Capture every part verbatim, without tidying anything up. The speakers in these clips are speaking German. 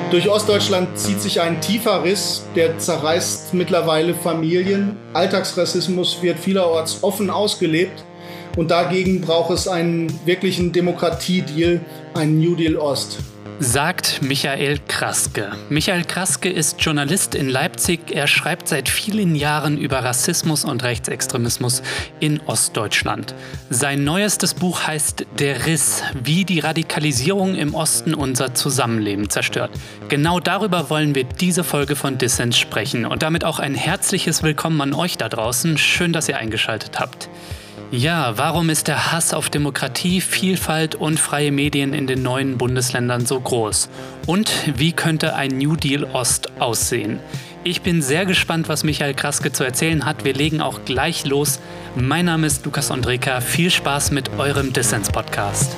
Durch Ostdeutschland zieht sich ein tiefer Riss, der zerreißt mittlerweile Familien. Alltagsrassismus wird vielerorts offen ausgelebt. Und dagegen braucht es einen wirklichen Demokratiedeal, einen New Deal Ost. Sagt Michael Kraske. Michael Kraske ist Journalist in Leipzig. Er schreibt seit vielen Jahren über Rassismus und Rechtsextremismus in Ostdeutschland. Sein neuestes Buch heißt Der Riss, wie die Radikalisierung im Osten unser Zusammenleben zerstört. Genau darüber wollen wir diese Folge von Dissens sprechen. Und damit auch ein herzliches Willkommen an euch da draußen. Schön, dass ihr eingeschaltet habt. Ja, warum ist der Hass auf Demokratie, Vielfalt und freie Medien in den neuen Bundesländern so groß? Und wie könnte ein New Deal Ost aussehen? Ich bin sehr gespannt, was Michael Kraske zu erzählen hat. Wir legen auch gleich los. Mein Name ist Lukas Ondreka. Viel Spaß mit eurem Dissens-Podcast.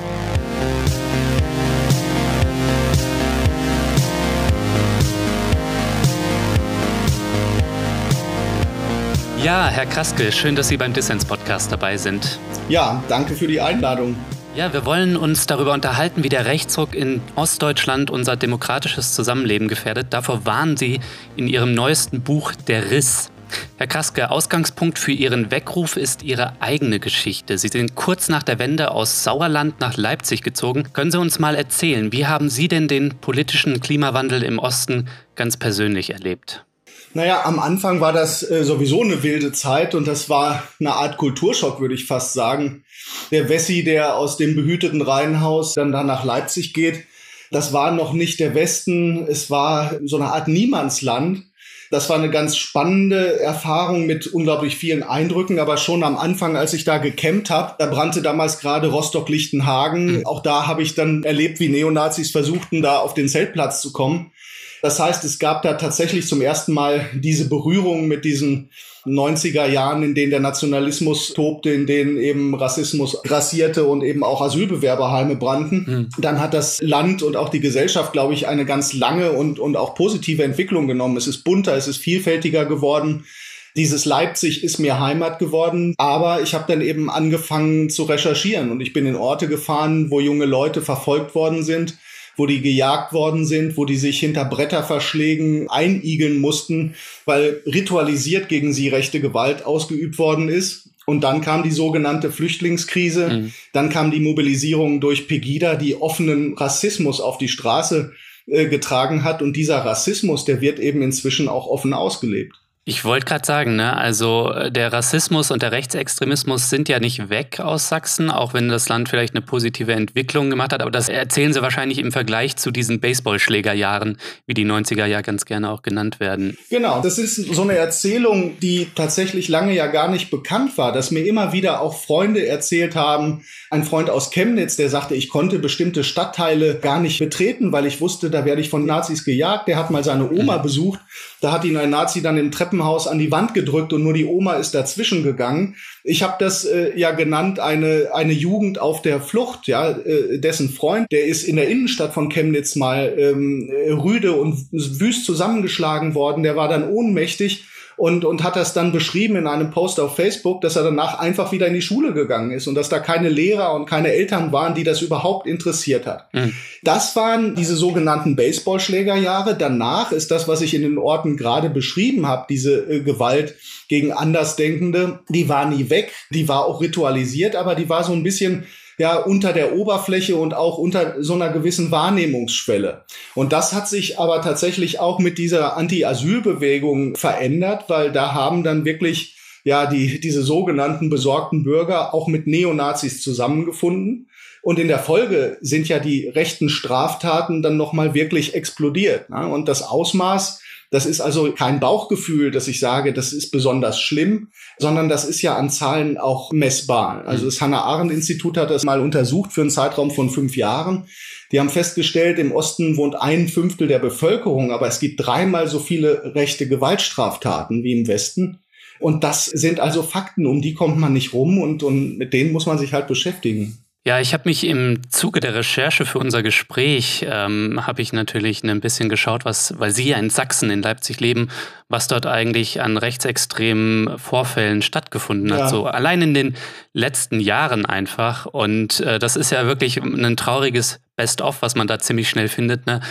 Ja, Herr Kraske, schön, dass Sie beim Dissens-Podcast dabei sind. Ja, danke für die Einladung. Ja, wir wollen uns darüber unterhalten, wie der Rechtsruck in Ostdeutschland unser demokratisches Zusammenleben gefährdet. Davor warnen Sie in Ihrem neuesten Buch Der Riss. Herr Kraske, Ausgangspunkt für Ihren Weckruf ist Ihre eigene Geschichte. Sie sind kurz nach der Wende aus Sauerland nach Leipzig gezogen. Können Sie uns mal erzählen, wie haben Sie denn den politischen Klimawandel im Osten ganz persönlich erlebt? Naja, am Anfang war das äh, sowieso eine wilde Zeit und das war eine Art Kulturschock, würde ich fast sagen. Der Wessi, der aus dem behüteten Reihenhaus dann da nach Leipzig geht, das war noch nicht der Westen, es war so eine Art Niemandsland. Das war eine ganz spannende Erfahrung mit unglaublich vielen Eindrücken, aber schon am Anfang, als ich da gecampt habe, da brannte damals gerade Rostock-Lichtenhagen. Auch da habe ich dann erlebt, wie Neonazis versuchten, da auf den Zeltplatz zu kommen. Das heißt, es gab da tatsächlich zum ersten Mal diese Berührung mit diesen neunziger Jahren, in denen der Nationalismus tobte, in denen eben Rassismus grassierte und eben auch Asylbewerberheime brannten. Mhm. Dann hat das Land und auch die Gesellschaft, glaube ich, eine ganz lange und, und auch positive Entwicklung genommen. Es ist bunter, es ist vielfältiger geworden. Dieses Leipzig ist mir Heimat geworden, aber ich habe dann eben angefangen zu recherchieren und ich bin in Orte gefahren, wo junge Leute verfolgt worden sind, wo die gejagt worden sind, wo die sich hinter Bretterverschlägen einigeln mussten, weil ritualisiert gegen sie rechte Gewalt ausgeübt worden ist. Und dann kam die sogenannte Flüchtlingskrise, mhm. Dann kam die Mobilisierung durch Pegida, die offenen Rassismus auf die Straße äh, getragen hat. Und dieser Rassismus, der wird eben inzwischen auch offen ausgelebt. Ich wollte gerade sagen, ne, also der Rassismus und der Rechtsextremismus sind ja nicht weg aus Sachsen, auch wenn das Land vielleicht eine positive Entwicklung gemacht hat. Aber das erzählen Sie wahrscheinlich im Vergleich zu diesen Baseballschlägerjahren, wie die neunziger ja ganz gerne auch genannt werden. Genau, das ist so eine Erzählung, die tatsächlich lange ja gar nicht bekannt war, dass mir immer wieder auch Freunde erzählt haben. Ein Freund aus Chemnitz, der sagte, ich konnte bestimmte Stadtteile gar nicht betreten, weil ich wusste, da werde ich von Nazis gejagt. Der hat mal seine Oma mhm. besucht. Da hat ihn ein Nazi dann im Treppenhaus an die Wand gedrückt und nur die Oma ist dazwischen gegangen. Ich habe das äh, ja genannt, eine eine Jugend auf der Flucht. Ja, äh, dessen Freund, der ist in der Innenstadt von Chemnitz mal ähm, rüde und wüst zusammengeschlagen worden. Der war dann ohnmächtig. Und, und hat das dann beschrieben in einem Post auf Facebook, dass er danach einfach wieder in die Schule gegangen ist und dass da keine Lehrer und keine Eltern waren, die das überhaupt interessiert hat. Mhm. Das waren diese sogenannten Baseballschlägerjahre. Danach ist das, was ich in den Orten gerade beschrieben habe, diese äh, Gewalt gegen Andersdenkende, die war nie weg, die war auch ritualisiert, aber die war so ein bisschen ja unter der Oberfläche und auch unter so einer gewissen Wahrnehmungsschwelle. Und das hat sich aber tatsächlich auch mit dieser Anti-Asyl-Bewegung verändert, weil da haben dann wirklich ja die diese sogenannten besorgten Bürger auch mit Neonazis zusammengefunden. Und in der Folge sind ja die rechten Straftaten dann nochmal wirklich explodiert. Ne? Und das Ausmaß, das ist also kein Bauchgefühl, dass ich sage, das ist besonders schlimm, sondern das ist ja an Zahlen auch messbar. Also das Hannah-Arendt-Institut hat das mal untersucht für einen Zeitraum von fünf Jahren. Die haben festgestellt, im Osten wohnt ein Fünftel der Bevölkerung, aber es gibt dreimal so viele rechte Gewaltstraftaten wie im Westen. Und das sind also Fakten, um die kommt man nicht rum und, und mit denen muss man sich halt beschäftigen. Ja, ich habe mich im Zuge der Recherche für unser Gespräch, ähm, habe ich natürlich ein bisschen geschaut, was, weil Sie ja in Sachsen, in Leipzig leben, was dort eigentlich an rechtsextremen Vorfällen stattgefunden hat. Ja. So allein in den letzten Jahren einfach. Und äh, das ist ja wirklich ein trauriges Best-of, was man da ziemlich schnell findet, ne?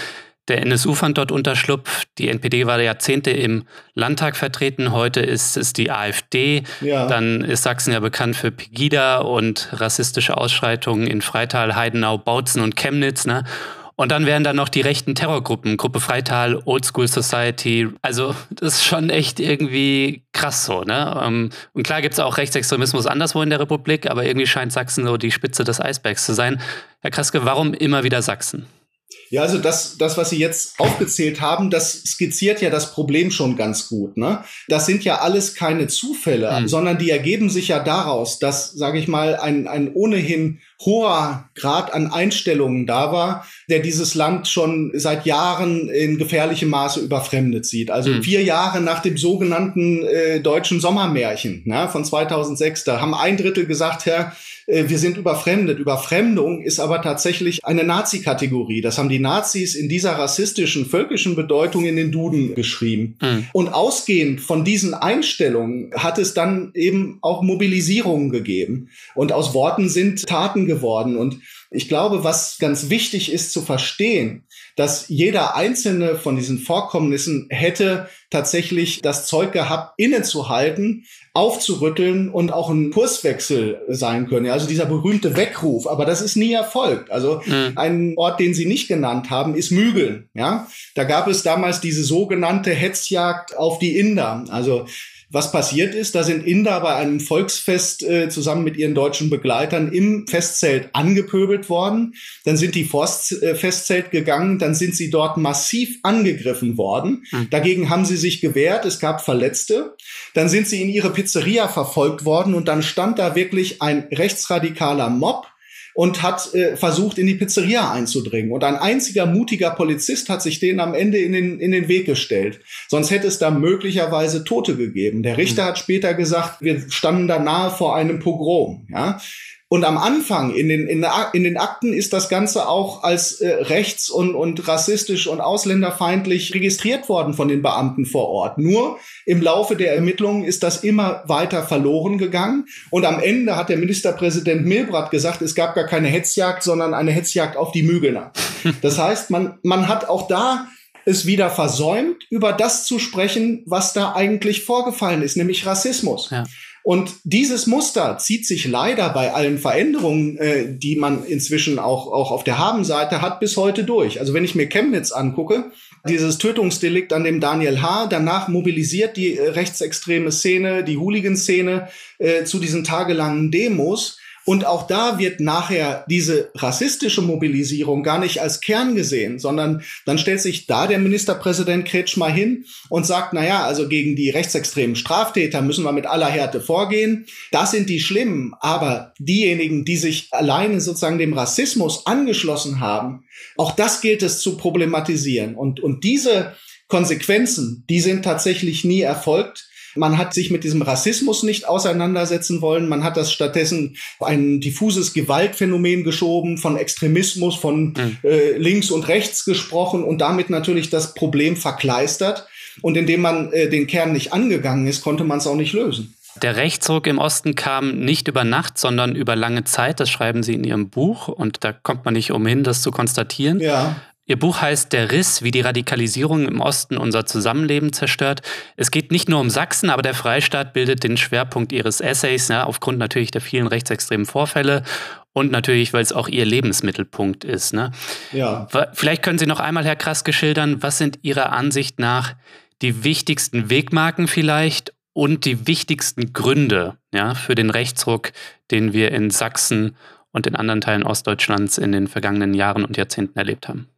Der N S U fand dort Unterschlupf. Die N P D war Jahrzehnte im Landtag vertreten. Heute ist es die AfD. Ja. Dann ist Sachsen ja bekannt für Pegida und rassistische Ausschreitungen in Freital, Heidenau, Bautzen und Chemnitz. Ne? Und dann wären da noch die rechten Terrorgruppen, Gruppe Freital, Old School Society. Also das ist schon echt irgendwie krass so. Ne? Und klar gibt es auch Rechtsextremismus anderswo in der Republik, aber irgendwie scheint Sachsen so die Spitze des Eisbergs zu sein. Herr Kraske, warum immer wieder Sachsen? Ja, also das, das, was Sie jetzt aufgezählt haben, das skizziert ja das Problem schon ganz gut, ne? Das sind ja alles keine Zufälle, mhm. sondern die ergeben sich ja daraus, dass, sage ich mal, ein, ein ohnehin hoher Grad an Einstellungen da war, der dieses Land schon seit Jahren in gefährlichem Maße überfremdet sieht. Also mhm. vier Jahre nach dem sogenannten äh, deutschen Sommermärchen, ne, von zweitausendsechs, da haben ein Drittel gesagt, Herr, äh, wir sind überfremdet. Überfremdung ist aber tatsächlich eine Nazi-Kategorie. Das haben die Nazis in dieser rassistischen, völkischen Bedeutung in den Duden geschrieben. Mhm. Und ausgehend von diesen Einstellungen hat es dann eben auch Mobilisierungen gegeben. Und aus Worten sind Taten geworden. Und ich glaube, was ganz wichtig ist zu verstehen, dass jeder einzelne von diesen Vorkommnissen hätte tatsächlich das Zeug gehabt, innezuhalten, aufzurütteln und auch ein Kurswechsel sein können. Also dieser berühmte Weckruf, aber das ist nie erfolgt. Also mhm. ein Ort, den Sie nicht genannt haben, ist Mügeln. Ja, da gab es damals diese sogenannte Hetzjagd auf die Inder. Also was passiert ist, da sind Inder bei einem Volksfest äh, zusammen mit ihren deutschen Begleitern im Festzelt angepöbelt worden. Dann sind die vor das äh, Festzelt gegangen, dann sind sie dort massiv angegriffen worden. Mhm. Dagegen haben sie sich gewehrt, es gab Verletzte. Dann sind sie in ihre Pizzeria verfolgt worden und dann stand da wirklich ein rechtsradikaler Mob und hat äh, versucht, in die Pizzeria einzudringen. Und ein einziger mutiger Polizist hat sich denen am Ende in den, in den Weg gestellt. Sonst hätte es da möglicherweise Tote gegeben. Der Richter mhm. hat später gesagt, wir standen da nahe vor einem Pogrom. Ja? Und am Anfang in den, in, in den Akten ist das Ganze auch als äh, rechts- und, und rassistisch und ausländerfeindlich registriert worden von den Beamten vor Ort. Nur im Laufe der Ermittlungen ist das immer weiter verloren gegangen. Und am Ende hat der Ministerpräsident Milbrat gesagt, es gab gar keine Hetzjagd, sondern eine Hetzjagd auf die Mügelner. Das heißt, man, man hat auch da es wieder versäumt, über das zu sprechen, was da eigentlich vorgefallen ist, nämlich Rassismus. Ja. Und dieses Muster zieht sich leider bei allen Veränderungen, äh, die man inzwischen auch, auch auf der Habenseite hat, bis heute durch. Also wenn ich mir Chemnitz angucke, dieses Tötungsdelikt an dem Daniel H., danach mobilisiert die äh, rechtsextreme Szene, die Hooligan-Szene äh, zu diesen tagelangen Demos. Und auch da wird nachher diese rassistische Mobilisierung gar nicht als Kern gesehen, sondern dann stellt sich da der Ministerpräsident Kretschmer hin und sagt, na ja, also gegen die rechtsextremen Straftäter müssen wir mit aller Härte vorgehen. Das sind die Schlimmen, aber diejenigen, die sich alleine sozusagen dem Rassismus angeschlossen haben, auch das gilt es zu problematisieren. Und, und diese Konsequenzen, die sind tatsächlich nie erfolgt. Man hat sich mit diesem Rassismus nicht auseinandersetzen wollen. Man hat das stattdessen ein diffuses Gewaltphänomen geschoben, von Extremismus, von mhm. äh, links und rechts gesprochen und damit natürlich das Problem verkleistert. Und indem man äh, den Kern nicht angegangen ist, konnte man es auch nicht lösen. Der Rechtsruck im Osten kam nicht über Nacht, sondern über lange Zeit. Das schreiben Sie in Ihrem Buch und da kommt man nicht umhin, das zu konstatieren. Ja. Ihr Buch heißt Der Riss, wie die Radikalisierung im Osten unser Zusammenleben zerstört. Es geht nicht nur um Sachsen, aber der Freistaat bildet den Schwerpunkt Ihres Essays, ja, aufgrund natürlich der vielen rechtsextremen Vorfälle und natürlich, weil es auch Ihr Lebensmittelpunkt ist. Ne? Ja. Vielleicht können Sie noch einmal, Herr Kraske, schildern, was sind Ihrer Ansicht nach die wichtigsten Wegmarken vielleicht und die wichtigsten Gründe, ja, für den Rechtsruck, den wir in Sachsen und in anderen Teilen Ostdeutschlands in den vergangenen Jahren und Jahrzehnten erlebt haben?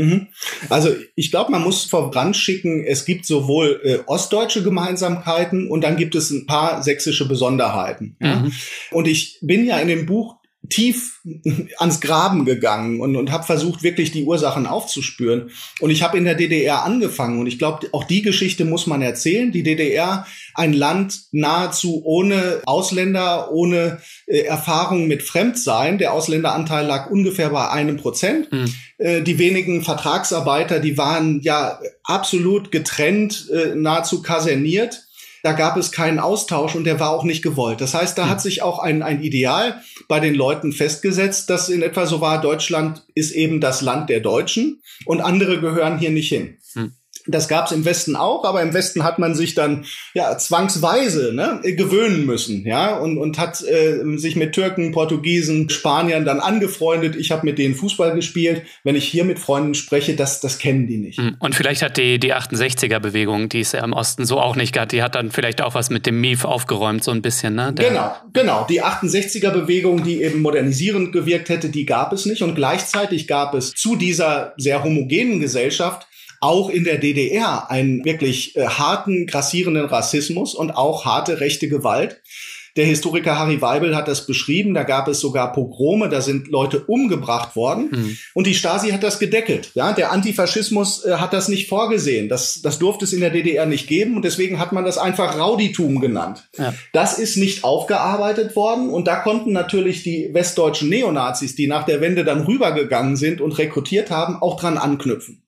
Also ich glaube, man muss voranschicken, es gibt sowohl äh, ostdeutsche Gemeinsamkeiten und dann gibt es ein paar sächsische Besonderheiten. Ja? Mhm. Und ich bin ja in dem Buch tief ans Graben gegangen und, und habe versucht, wirklich die Ursachen aufzuspüren. Und ich habe in der D D R angefangen und ich glaube, auch die Geschichte muss man erzählen. Die D D R, ein Land nahezu ohne Ausländer, ohne äh, Erfahrung mit Fremdsein. Der Ausländeranteil lag ungefähr bei einem Prozent. Mhm. Äh, die wenigen Vertragsarbeiter, die waren ja absolut getrennt, äh, nahezu kaserniert. da gab es keinen Austausch und der war auch nicht gewollt. Das heißt, da hat sich auch ein, ein Ideal bei den Leuten festgesetzt, das in etwa so war, Deutschland ist eben das Land der Deutschen und andere gehören hier nicht hin. Hm. Das gab es im Westen auch, aber im Westen hat man sich dann ja zwangsweise ne, gewöhnen müssen, ja, und und hat äh, sich mit Türken, Portugiesen, Spaniern dann angefreundet. Ich habe mit denen Fußball gespielt. Wenn ich hier mit Freunden spreche, das das kennen die nicht. Und vielleicht hat die die achtundsechziger-Bewegung, die es ja im Osten so auch nicht gab, die hat dann vielleicht auch was mit dem M I F aufgeräumt, so ein bisschen, ne? Der genau, genau. Die achtundsechziger-Bewegung, die eben modernisierend gewirkt hätte, die gab es nicht. Und gleichzeitig gab es zu dieser sehr homogenen Gesellschaft auch in der D D R einen wirklich äh, harten, grassierenden Rassismus und auch harte rechte Gewalt. Der Historiker Harry Weibel hat das beschrieben, da gab es sogar Pogrome, da sind Leute umgebracht worden. Mhm. Und die Stasi hat das gedeckelt. Ja, der Antifaschismus äh, hat das nicht vorgesehen. Das, das durfte es in der D D R nicht geben und deswegen hat man das einfach Rauditum genannt. Ja. Das ist nicht aufgearbeitet worden und da konnten natürlich die westdeutschen Neonazis, die nach der Wende dann rübergegangen sind und rekrutiert haben, auch dran anknüpfen.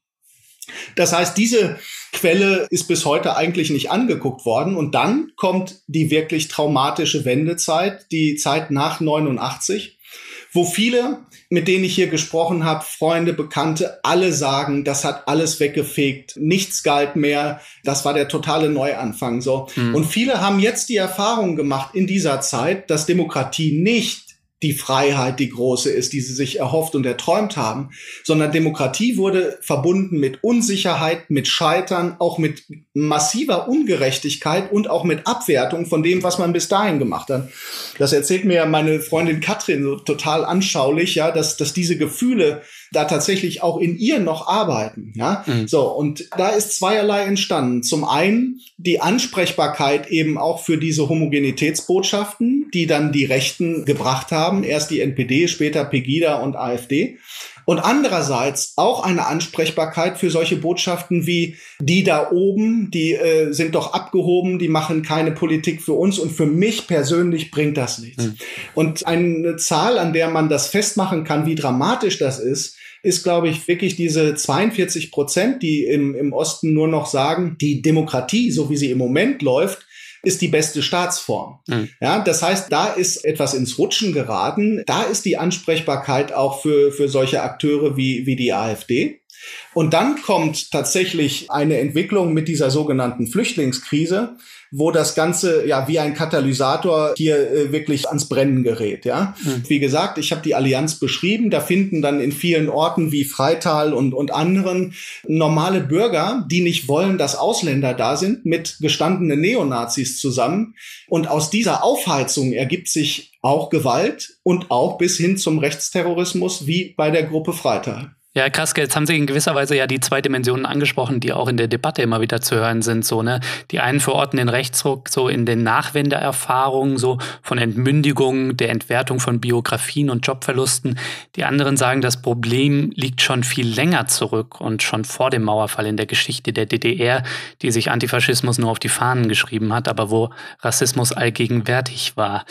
Das heißt, diese Quelle ist bis heute eigentlich nicht angeguckt worden. Und dann kommt die wirklich traumatische Wendezeit, die Zeit nach neunundachtzig, wo viele, mit denen ich hier gesprochen habe, Freunde, Bekannte, alle sagen, das hat alles weggefegt, nichts galt mehr, das war der totale Neuanfang. So. Mhm. Und viele haben jetzt die Erfahrung gemacht in dieser Zeit, dass Demokratie nicht die Freiheit, die große ist, die sie sich erhofft und erträumt haben, sondern Demokratie wurde verbunden mit Unsicherheit, mit Scheitern, auch mit massiver Ungerechtigkeit und auch mit Abwertung von dem, was man bis dahin gemacht hat. Das erzählt mir meine Freundin Katrin so total anschaulich, ja, dass, dass diese Gefühle da tatsächlich auch in ihr noch arbeiten, ja. Mhm. So, und da ist zweierlei entstanden. Zum einen die Ansprechbarkeit eben auch für diese Homogenitätsbotschaften, die dann die Rechten gebracht haben. Erst die N P D, später Pegida und AfD. Und andererseits auch eine Ansprechbarkeit für solche Botschaften wie die da oben, die äh, sind doch abgehoben, die machen keine Politik für uns und für mich persönlich bringt das nichts. Mhm. Und eine Zahl, an der man das festmachen kann, wie dramatisch das ist, ist, glaube ich, wirklich diese zweiundvierzig Prozent, die im, im Osten nur noch sagen, die Demokratie, so wie sie im Moment läuft, ist die beste Staatsform. Mhm. Ja, das heißt, da ist etwas ins Rutschen geraten. Da ist die Ansprechbarkeit auch für, für solche Akteure wie, wie die AfD. Und dann kommt tatsächlich eine Entwicklung mit dieser sogenannten Flüchtlingskrise, wo das Ganze ja wie ein Katalysator hier äh, wirklich ans Brennen gerät. Ja, mhm. Wie gesagt, ich habe die Allianz beschrieben. Da finden dann in vielen Orten wie Freital und und anderen normale Bürger, die nicht wollen, dass Ausländer da sind, mit gestandenen Neonazis zusammen. Und aus dieser Aufheizung ergibt sich auch Gewalt und auch bis hin zum Rechtsterrorismus wie bei der Gruppe Freital. Ja, Kraske, jetzt haben Sie in gewisser Weise ja die zwei Dimensionen angesprochen, die auch in der Debatte immer wieder zu hören sind. So, ne? Die einen verorten den Rechtsruck so in den Nachwendeerfahrungen, so von Entmündigung, der Entwertung von Biografien und Jobverlusten. Die anderen sagen, das Problem liegt schon viel länger zurück und schon vor dem Mauerfall in der Geschichte der D D R, die sich Antifaschismus nur auf die Fahnen geschrieben hat, aber wo Rassismus allgegenwärtig war.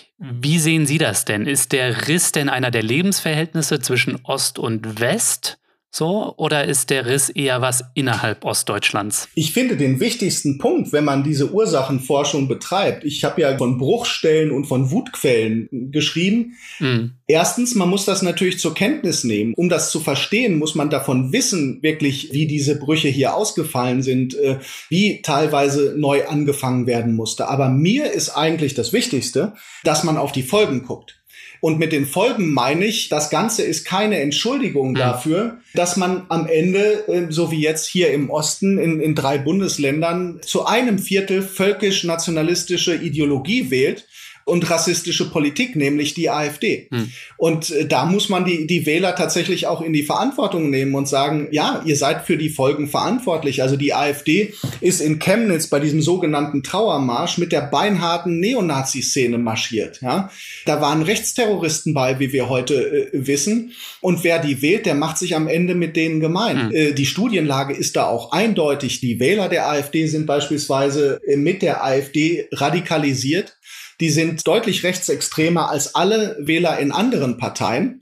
Wie sehen Sie das denn? Ist der Riss denn einer der Lebensverhältnisse zwischen Ost und West? So, oder ist der Riss eher was innerhalb Ostdeutschlands? Ich finde den wichtigsten Punkt, wenn man diese Ursachenforschung betreibt. Ich habe ja von Bruchstellen und von Wutquellen geschrieben. Mhm. Erstens, man muss das natürlich zur Kenntnis nehmen. Um das zu verstehen, muss man davon wissen, wirklich, wie diese Brüche hier ausgefallen sind, äh, wie teilweise neu angefangen werden musste. Aber mir ist eigentlich das Wichtigste, dass man auf die Folgen guckt. Und mit den Folgen meine ich, das Ganze ist keine Entschuldigung dafür, dass man am Ende, so wie jetzt hier im Osten in, in drei Bundesländern, zu einem Viertel völkisch-nationalistische Ideologie wählt und rassistische Politik, nämlich die AfD. Hm. Und äh, da muss man die, die Wähler tatsächlich auch in die Verantwortung nehmen und sagen, ja, ihr seid für die Folgen verantwortlich. Also die AfD ist in Chemnitz bei diesem sogenannten Trauermarsch mit der beinharten Neonazi-Szene marschiert. Ja? Da waren Rechtsterroristen bei, wie wir heute äh, wissen. Und wer die wählt, der macht sich am Ende mit denen gemein. Hm. Äh, die Studienlage ist da auch eindeutig. Die Wähler der AfD sind beispielsweise äh, mit der AfD radikalisiert. Die sind deutlich rechtsextremer als alle Wähler in anderen Parteien.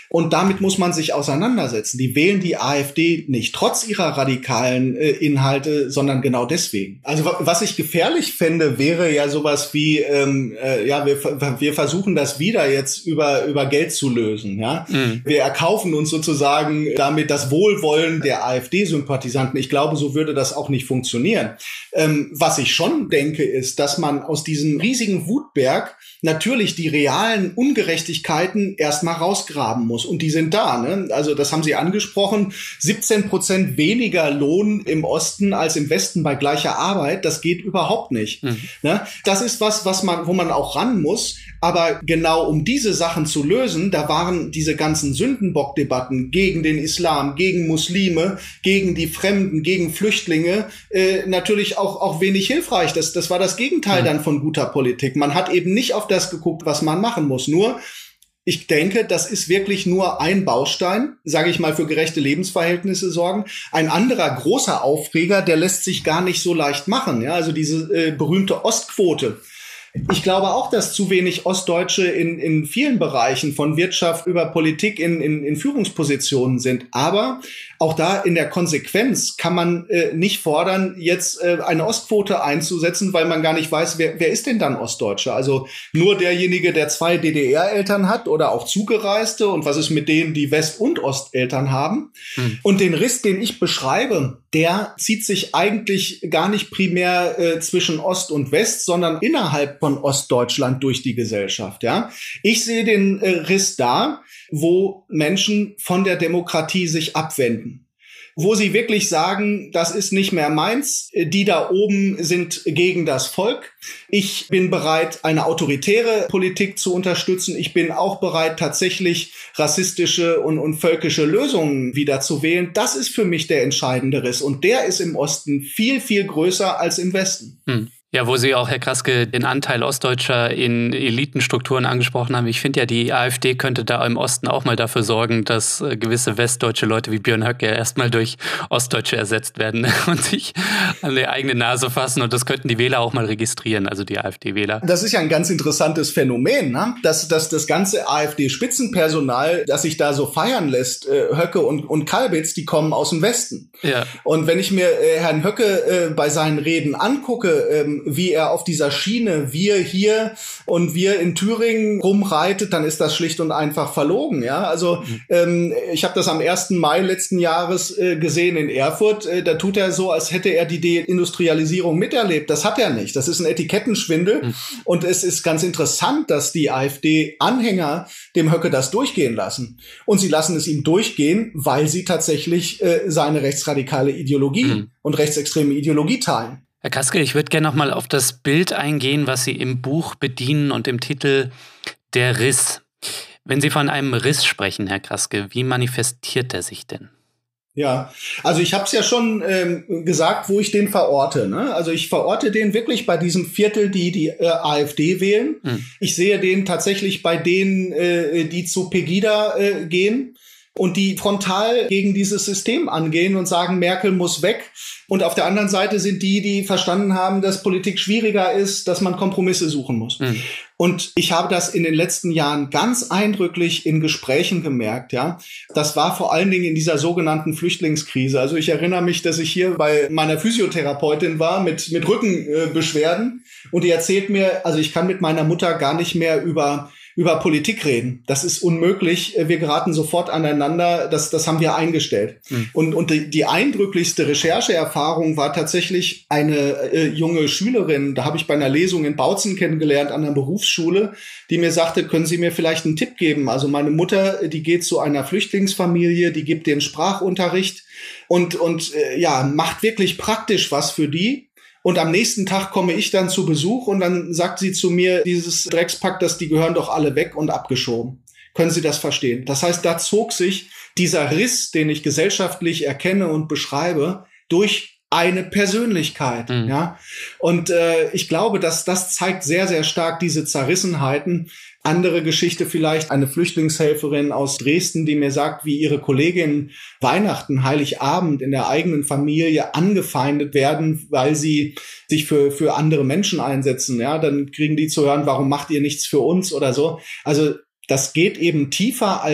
Und damit muss man sich auseinandersetzen. Die wählen die AfD nicht trotz ihrer radikalen äh, Inhalte, sondern genau deswegen. Also was ich gefährlich fände, wäre ja sowas wie, ähm, äh, ja, wir, wir versuchen das wieder jetzt über, über Geld zu lösen. Ja, mhm. Wir erkaufen uns sozusagen damit das Wohlwollen der AfD-Sympathisanten. Ich glaube, so würde das auch nicht funktionieren. Ähm, was ich schon denke, ist, dass man aus diesem riesigen Wutberg natürlich die realen Ungerechtigkeiten erstmal rausgraben muss. Und die sind da, ne? Also das haben Sie angesprochen. siebzehn Prozent weniger Lohn im Osten als im Westen bei gleicher Arbeit. Das geht überhaupt nicht. Mhm. Ne? Das ist was, was man, wo man auch ran muss. Aber genau um diese Sachen zu lösen, da waren diese ganzen Sündenbock-Debatten gegen den Islam, gegen Muslime, gegen die Fremden, gegen Flüchtlinge äh, natürlich auch, auch wenig hilfreich. Das, das war das Gegenteil mhm. dann von guter Politik. Man hat eben nicht auf das geguckt, was man machen muss. Nur, ich denke, das ist wirklich nur ein Baustein, sage ich mal, für gerechte Lebensverhältnisse sorgen. Ein anderer großer Aufreger, der lässt sich gar nicht so leicht machen. Ja, also diese äh, berühmte Ostquote. Ich glaube auch, dass zu wenig Ostdeutsche in, in vielen Bereichen von Wirtschaft über Politik in, in, in Führungspositionen sind. Aber auch da in der Konsequenz kann man äh, nicht fordern, jetzt äh, eine Ostquote einzusetzen, weil man gar nicht weiß, wer, wer ist denn dann Ostdeutscher? Also nur derjenige, der zwei D D R-Eltern hat oder auch Zugereiste, und was ist mit denen, die West- und Osteltern haben? Hm. Und den Riss, den ich beschreibe, der zieht sich eigentlich gar nicht primär äh, zwischen Ost und West, sondern innerhalb von Ostdeutschland durch die Gesellschaft. Ja, ich sehe den äh, Riss da, wo Menschen von der Demokratie sich abwenden, wo sie wirklich sagen, das ist nicht mehr meins, die da oben sind gegen das Volk. Ich bin bereit, eine autoritäre Politik zu unterstützen. Ich bin auch bereit, tatsächlich rassistische und, und völkische Lösungen wieder zu wählen. Das ist für mich der entscheidende Riss. Und der ist im Osten viel, viel größer als im Westen. Hm. Ja, wo Sie auch, Herr Kraske, den Anteil Ostdeutscher in Elitenstrukturen angesprochen haben. Ich finde ja, die AfD könnte da im Osten auch mal dafür sorgen, dass gewisse westdeutsche Leute wie Björn Höcke erstmal durch Ostdeutsche ersetzt werden und sich an die eigene Nase fassen. Und das könnten die Wähler auch mal registrieren, also die AfD-Wähler. Das ist ja ein ganz interessantes Phänomen, ne? dass, dass das ganze AfD-Spitzenpersonal, das sich da so feiern lässt, äh, Höcke und, und Kalbitz, die kommen aus dem Westen. Ja. Und wenn ich mir äh, Herrn Höcke äh, bei seinen Reden angucke, ähm, wie er auf dieser Schiene wir hier und wir in Thüringen rumreitet, dann ist das schlicht und einfach verlogen. Ja, also mhm. ähm, ich habe das am ersten Mai letzten Jahres äh, gesehen in Erfurt. Äh, da tut er so, als hätte er die Deindustrialisierung miterlebt. Das hat er nicht. Das ist ein Etikettenschwindel. Mhm. Und es ist ganz interessant, dass die AfD-Anhänger dem Höcke das durchgehen lassen. Und sie lassen es ihm durchgehen, weil sie tatsächlich äh, seine rechtsradikale Ideologie mhm. und rechtsextreme Ideologie teilen. Herr Kraske, ich würde gerne noch mal auf das Bild eingehen, was Sie im Buch bedienen und im Titel Der Riss. Wenn Sie von einem Riss sprechen, Herr Kraske, wie manifestiert er sich denn? Ja, also ich habe es ja schon ähm, gesagt, wo ich den verorte. Ne? Also ich verorte den wirklich bei diesem Viertel, die die äh, AfD wählen. Hm. Ich sehe den tatsächlich bei denen, äh, die zu Pegida äh, gehen und die frontal gegen dieses System angehen und sagen, Merkel muss weg. Und auf der anderen Seite sind die, die verstanden haben, dass Politik schwieriger ist, dass man Kompromisse suchen muss. Mhm. Und ich habe das in den letzten Jahren ganz eindrücklich in Gesprächen gemerkt, ja. Das war vor allen Dingen in dieser sogenannten Flüchtlingskrise. Also ich erinnere mich, dass ich hier bei meiner Physiotherapeutin war mit, mit Rückenbeschwerden und die erzählt mir, also ich kann mit meiner Mutter gar nicht mehr über über Politik reden. Das ist unmöglich. Wir geraten sofort aneinander. Das, das haben wir eingestellt. Mhm. Und, und die, die eindrücklichste Rechercheerfahrung war tatsächlich eine äh, junge Schülerin, da habe ich bei einer Lesung in Bautzen kennengelernt, an einer Berufsschule, die mir sagte, können Sie mir vielleicht einen Tipp geben? Also meine Mutter, die geht zu einer Flüchtlingsfamilie, die gibt den Sprachunterricht und, und äh, ja, macht wirklich praktisch was für die. Und am nächsten Tag komme ich dann zu Besuch und dann sagt sie zu mir, dieses Dreckspack, das, die gehören doch alle weg und abgeschoben. Können Sie das verstehen? Das heißt, da zog sich dieser Riss, den ich gesellschaftlich erkenne und beschreibe, durch eine Persönlichkeit. Mhm. Ja. Und äh, ich glaube, dass das zeigt sehr, sehr stark diese Zerrissenheiten. Andere Geschichte vielleicht, eine Flüchtlingshelferin aus Dresden, die mir sagt, wie ihre Kolleginnen Weihnachten, Heiligabend in der eigenen Familie angefeindet werden, weil sie sich für für andere Menschen einsetzen. Ja, dann kriegen die zu hören, warum macht ihr nichts für uns oder so. Also das geht eben tiefer als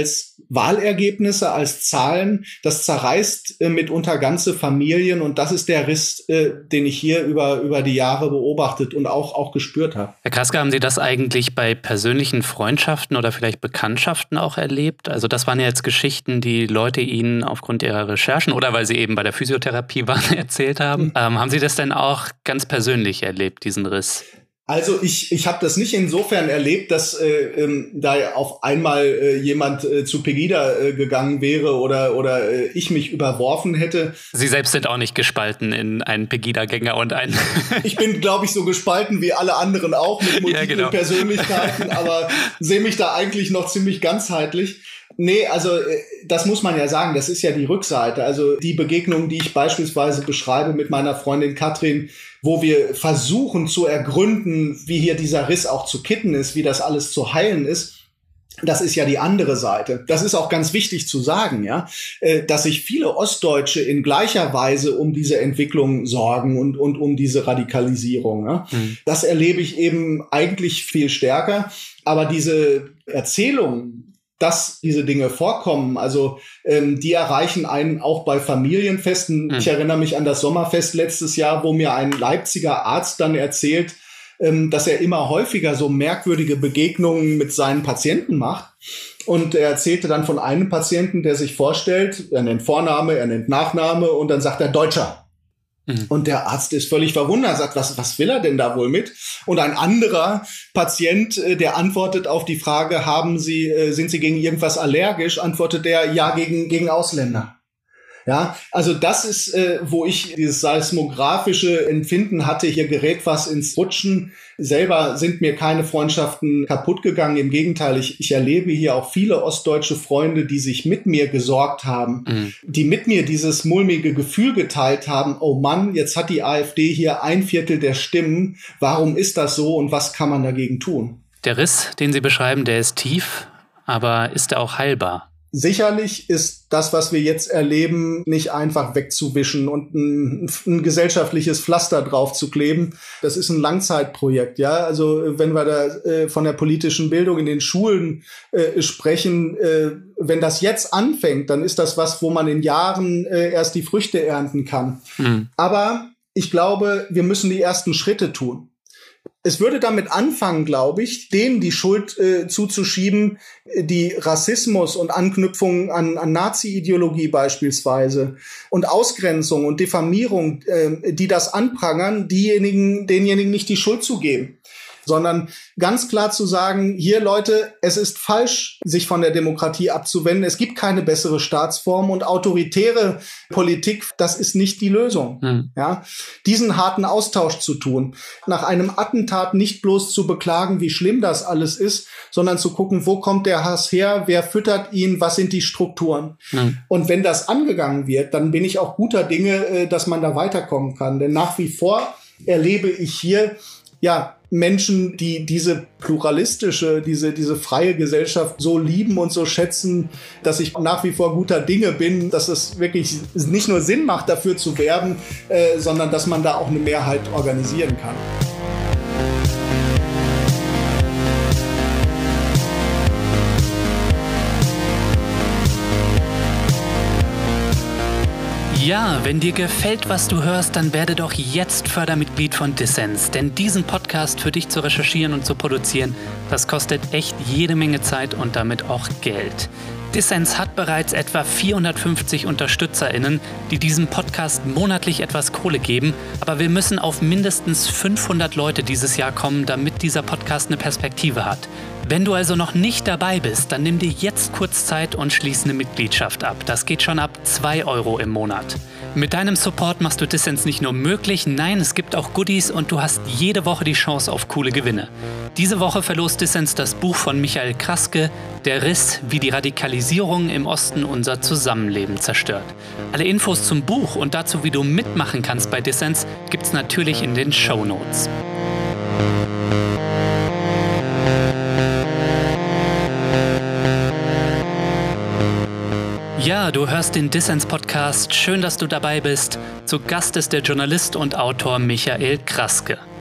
Wahlergebnisse, als Zahlen. Das zerreißt äh, mitunter ganze Familien und das ist der Riss, äh, den ich hier über, über die Jahre beobachtet und auch, auch gespürt habe. Herr Kraske, haben Sie das eigentlich bei persönlichen Freundschaften oder vielleicht Bekanntschaften auch erlebt? Also das waren ja jetzt Geschichten, die Leute Ihnen aufgrund Ihrer Recherchen oder weil Sie eben bei der Physiotherapie waren, erzählt haben. Mhm. Ähm, haben Sie das denn auch ganz persönlich erlebt, diesen Riss? Also ich ich habe das nicht insofern erlebt, dass äh, ähm, da auf einmal äh, jemand äh, zu Pegida äh, gegangen wäre oder oder äh, ich mich überworfen hätte. Sie selbst sind auch nicht gespalten in einen Pegida-Gänger und einen... Ich bin, glaube ich, so gespalten wie alle anderen auch mit multiplen ja, genau. Persönlichkeiten, aber sehe mich da eigentlich noch ziemlich ganzheitlich. Nee, also das muss man ja sagen, das ist ja die Rückseite. Also die Begegnung, die ich beispielsweise beschreibe mit meiner Freundin Katrin, wo wir versuchen zu ergründen, wie hier dieser Riss auch zu kitten ist, wie das alles zu heilen ist, das ist ja die andere Seite. Das ist auch ganz wichtig zu sagen, ja, dass sich viele Ostdeutsche in gleicher Weise um diese Entwicklung sorgen und, und um diese Radikalisierung. Ja. Mhm. Das erlebe ich eben eigentlich viel stärker. Aber diese Erzählung, dass diese Dinge vorkommen, also ähm, die erreichen einen auch bei Familienfesten. Mhm. Ich erinnere mich an das Sommerfest letztes Jahr, wo mir ein Leipziger Arzt dann erzählt, ähm, dass er immer häufiger so merkwürdige Begegnungen mit seinen Patienten macht. Und er erzählte dann von einem Patienten, der sich vorstellt, er nennt Vorname, er nennt Nachname und dann sagt er Deutscher. Mhm. Und der Arzt ist völlig verwundert, sagt, was, was will er denn da wohl mit? Und ein anderer Patient, der antwortet auf die Frage, haben Sie, sind Sie gegen irgendwas allergisch? Antwortet er, ja, gegen, gegen Ausländer. Ja, also das ist, äh, wo ich dieses seismografische Empfinden hatte, hier gerät was ins Rutschen. Selber sind mir keine Freundschaften kaputt gegangen. Im Gegenteil, ich, ich erlebe hier auch viele ostdeutsche Freunde, die sich mit mir gesorgt haben, mhm. die mit mir dieses mulmige Gefühl geteilt haben, oh Mann, jetzt hat die AfD hier ein Viertel der Stimmen. Warum ist das so und was kann man dagegen tun? Der Riss, den Sie beschreiben, der ist tief, aber ist er auch heilbar? Sicherlich ist das, was wir jetzt erleben, nicht einfach wegzuwischen und ein, ein gesellschaftliches Pflaster drauf zu kleben. Das ist ein Langzeitprojekt, ja. Also wenn wir da äh, von der politischen Bildung in den Schulen äh, sprechen, äh, wenn das jetzt anfängt, dann ist das was, wo man in Jahren äh, erst die Früchte ernten kann. Mhm. Aber ich glaube, wir müssen die ersten Schritte tun. Es würde damit anfangen, glaube ich, denen die Schuld äh, zuzuschieben, die Rassismus und Anknüpfung an, an Nazi-Ideologie beispielsweise und Ausgrenzung und Diffamierung, äh, die das anprangern, diejenigen, denjenigen nicht die Schuld zu geben, sondern ganz klar zu sagen, hier Leute, es ist falsch, sich von der Demokratie abzuwenden. Es gibt keine bessere Staatsform und autoritäre Politik, das ist nicht die Lösung. Mhm. Ja, diesen harten Austausch zu tun, nach einem Attentat nicht bloß zu beklagen, wie schlimm das alles ist, sondern zu gucken, wo kommt der Hass her, wer füttert ihn, was sind die Strukturen. Mhm. Und wenn das angegangen wird, dann bin ich auch guter Dinge, dass man da weiterkommen kann. Denn nach wie vor erlebe ich hier, ja, Menschen, die diese pluralistische, diese, diese freie Gesellschaft so lieben und so schätzen, dass ich nach wie vor guter Dinge bin, dass es wirklich nicht nur Sinn macht, dafür zu werben, äh, sondern dass man da auch eine Mehrheit organisieren kann. Ja, wenn dir gefällt, was du hörst, dann werde doch jetzt Fördermitglied von Dissens. Denn diesen Podcast für dich zu recherchieren und zu produzieren, das kostet echt jede Menge Zeit und damit auch Geld. Dissens hat bereits etwa vierhundertfünfzig UnterstützerInnen, die diesem Podcast monatlich etwas Kohle geben. Aber wir müssen auf mindestens fünfhundert Leute dieses Jahr kommen, damit dieser Podcast eine Perspektive hat. Wenn du also noch nicht dabei bist, dann nimm dir jetzt kurz Zeit und schließ eine Mitgliedschaft ab. Das geht schon ab zwei Euro im Monat. Mit deinem Support machst du Dissens nicht nur möglich, nein, es gibt auch Goodies und du hast jede Woche die Chance auf coole Gewinne. Diese Woche verlost Dissens das Buch von Michael Kraske, Der Riss, wie die Radikalisierung im Osten unser Zusammenleben zerstört. Alle Infos zum Buch und dazu, wie du mitmachen kannst bei Dissens, gibt's natürlich in den Shownotes. Ja, du hörst den Dissens-Podcast. Schön, dass du dabei bist. Zu Gast ist der Journalist und Autor Michael Kraske.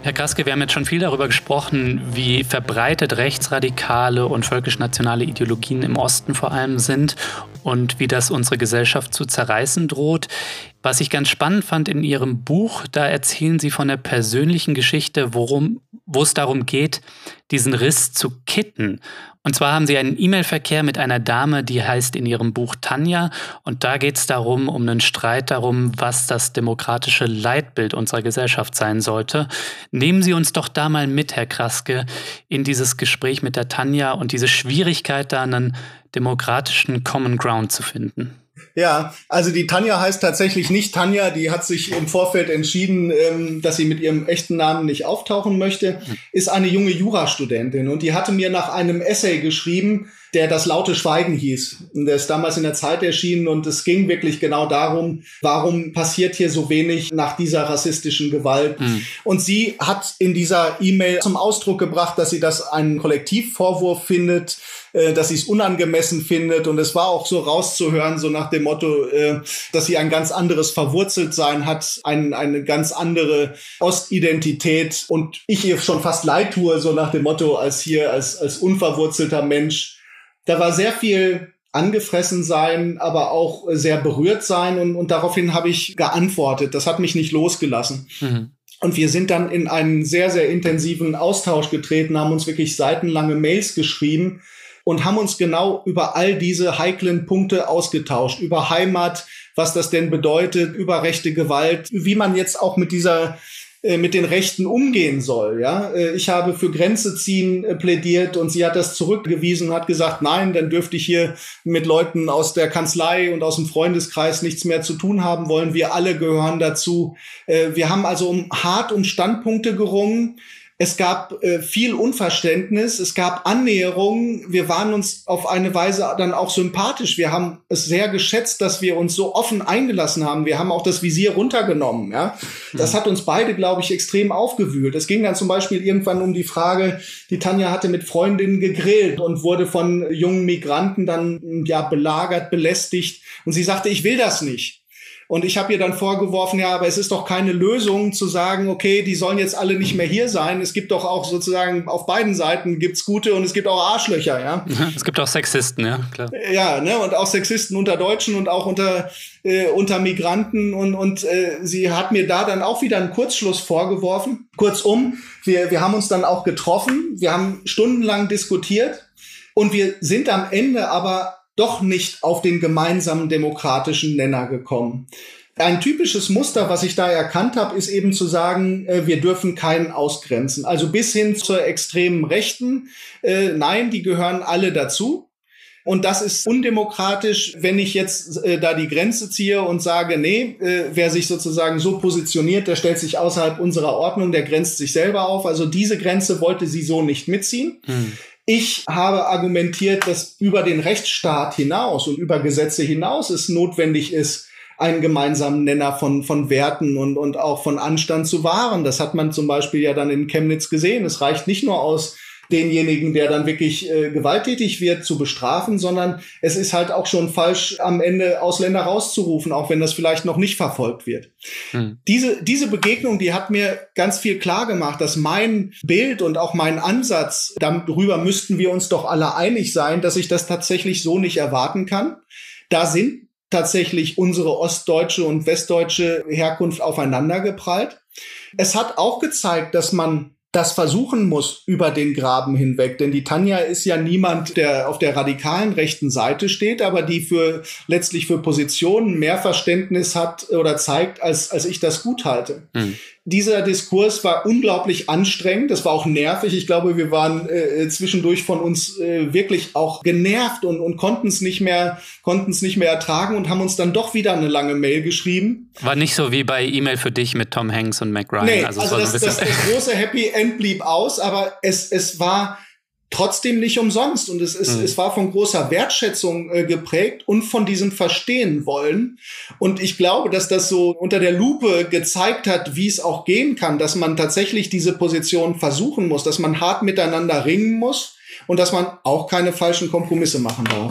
Herr Kraske, wir haben jetzt schon viel darüber gesprochen, wie verbreitet rechtsradikale und völkisch-nationale Ideologien im Osten vor allem sind und wie das unsere Gesellschaft zu zerreißen droht. Was ich ganz spannend fand in Ihrem Buch, da erzählen Sie von der persönlichen Geschichte, worum, wo es darum geht, diesen Riss zu kitten. Und zwar haben Sie einen E-Mail-Verkehr mit einer Dame, die heißt in Ihrem Buch Tanja. Und da geht es darum, um einen Streit darum, was das demokratische Leitbild unserer Gesellschaft sein sollte. Nehmen Sie uns doch da mal mit, Herr Kraske, in dieses Gespräch mit der Tanja und diese Schwierigkeit, da einen demokratischen Common Ground zu finden. Ja, also die Tanja heißt tatsächlich nicht Tanja, die hat sich im Vorfeld entschieden, ähm, dass sie mit ihrem echten Namen nicht auftauchen möchte, ist eine junge Jurastudentin und die hatte mir nach einem Essay geschrieben, der Das laute Schweigen hieß. Und der ist damals in der Zeit erschienen und es ging wirklich genau darum, warum passiert hier so wenig nach dieser rassistischen Gewalt. Mhm. Und sie hat in dieser E-Mail zum Ausdruck gebracht, dass sie das einen Kollektivvorwurf findet, äh, dass sie es unangemessen findet. Und es war auch so rauszuhören, so nach dem Motto, äh, dass sie ein ganz anderes Verwurzeltsein hat, ein, eine ganz andere Ostidentität. Und ich ihr schon fast leid tue, so nach dem Motto, als hier, als, als unverwurzelter Mensch. Da war sehr viel angefressen sein, aber auch sehr berührt sein und, und daraufhin habe ich geantwortet. Das hat mich nicht losgelassen. Mhm. Und wir sind dann in einen sehr, sehr intensiven Austausch getreten, haben uns wirklich seitenlange Mails geschrieben und haben uns genau über all diese heiklen Punkte ausgetauscht, über Heimat, was das denn bedeutet, über rechte Gewalt, wie man jetzt auch mit dieser mit den Rechten umgehen soll, ja. Ich habe für Grenze ziehen plädiert und sie hat das zurückgewiesen und hat gesagt, nein, dann dürfte ich hier mit Leuten aus der Kanzlei und aus dem Freundeskreis nichts mehr zu tun haben wollen. Wir alle gehören dazu. Wir haben also um, hart um Standpunkte gerungen. Es gab äh, viel Unverständnis, es gab Annäherungen. Wir waren uns auf eine Weise dann auch sympathisch. Wir haben es sehr geschätzt, dass wir uns so offen eingelassen haben. Wir haben auch das Visier runtergenommen. Ja, das hat uns beide, glaube ich, extrem aufgewühlt. Es ging dann zum Beispiel irgendwann um die Frage, die Tanja hatte mit Freundinnen gegrillt und wurde von jungen Migranten dann ja belagert, belästigt. Und sie sagte, ich will das nicht. Und ich habe ihr dann vorgeworfen, ja, aber es ist doch keine Lösung zu sagen, okay, die sollen jetzt alle nicht mehr hier sein. Es gibt doch auch sozusagen auf beiden Seiten gibt's gute und es gibt auch Arschlöcher, ja. Es gibt auch Sexisten, ja, klar. Ja, ne, und auch Sexisten unter Deutschen und auch unter äh, unter Migranten und und äh, sie hat mir da dann auch wieder einen Kurzschluss vorgeworfen. Kurzum, wir wir haben uns dann auch getroffen, wir haben stundenlang diskutiert und wir sind am Ende aber doch nicht auf den gemeinsamen demokratischen Nenner gekommen. Ein typisches Muster, was ich da erkannt habe, ist eben zu sagen, äh, wir dürfen keinen ausgrenzen. Also bis hin zur extremen Rechten. Äh, nein, die gehören alle dazu. Und das ist undemokratisch, wenn ich jetzt äh, da die Grenze ziehe und sage, nee, äh, wer sich sozusagen so positioniert, der stellt sich außerhalb unserer Ordnung, der grenzt sich selber auf. Also diese Grenze wollte sie so nicht mitziehen. Hm. Ich habe argumentiert, dass über den Rechtsstaat hinaus und über Gesetze hinaus es notwendig ist, einen gemeinsamen Nenner von von Werten und und auch von Anstand zu wahren. Das hat man zum Beispiel ja dann in Chemnitz gesehen. Es reicht nicht nur aus, denjenigen, der dann wirklich äh, gewalttätig wird, zu bestrafen, sondern es ist halt auch schon falsch, am Ende Ausländer rauszurufen, auch wenn das vielleicht noch nicht verfolgt wird. Hm. Diese diese Begegnung, die hat mir ganz viel klar gemacht, dass mein Bild und auch mein Ansatz, darüber müssten wir uns doch alle einig sein, dass ich das tatsächlich so nicht erwarten kann. Da sind tatsächlich unsere ostdeutsche und westdeutsche Herkunft aufeinandergeprallt. Es hat auch gezeigt, dass man das versuchen muss über den Graben hinweg. Denn die Tanja ist ja niemand, der auf der radikalen rechten Seite steht, aber die für letztlich für Positionen mehr Verständnis hat oder zeigt, als als ich das gut halte. Hm. Dieser Diskurs war unglaublich anstrengend. Das war auch nervig. Ich glaube, wir waren äh, zwischendurch von uns äh, wirklich auch genervt und, und konnten es nicht mehr, konnten es nicht mehr ertragen und haben uns dann doch wieder eine lange Mail geschrieben. War nicht so wie bei E-Mail für dich mit Tom Hanks und Mac Ryan. Nee, also, also das, so das, das große Happy End blieb aus, aber es, es war trotzdem nicht umsonst und es, es, mhm. es war von großer Wertschätzung äh, geprägt und von diesem Verstehen wollen. Und ich glaube, dass das so unter der Lupe gezeigt hat, wie es auch gehen kann, dass man tatsächlich diese Position versuchen muss, dass man hart miteinander ringen muss und dass man auch keine falschen Kompromisse machen darf. Ja.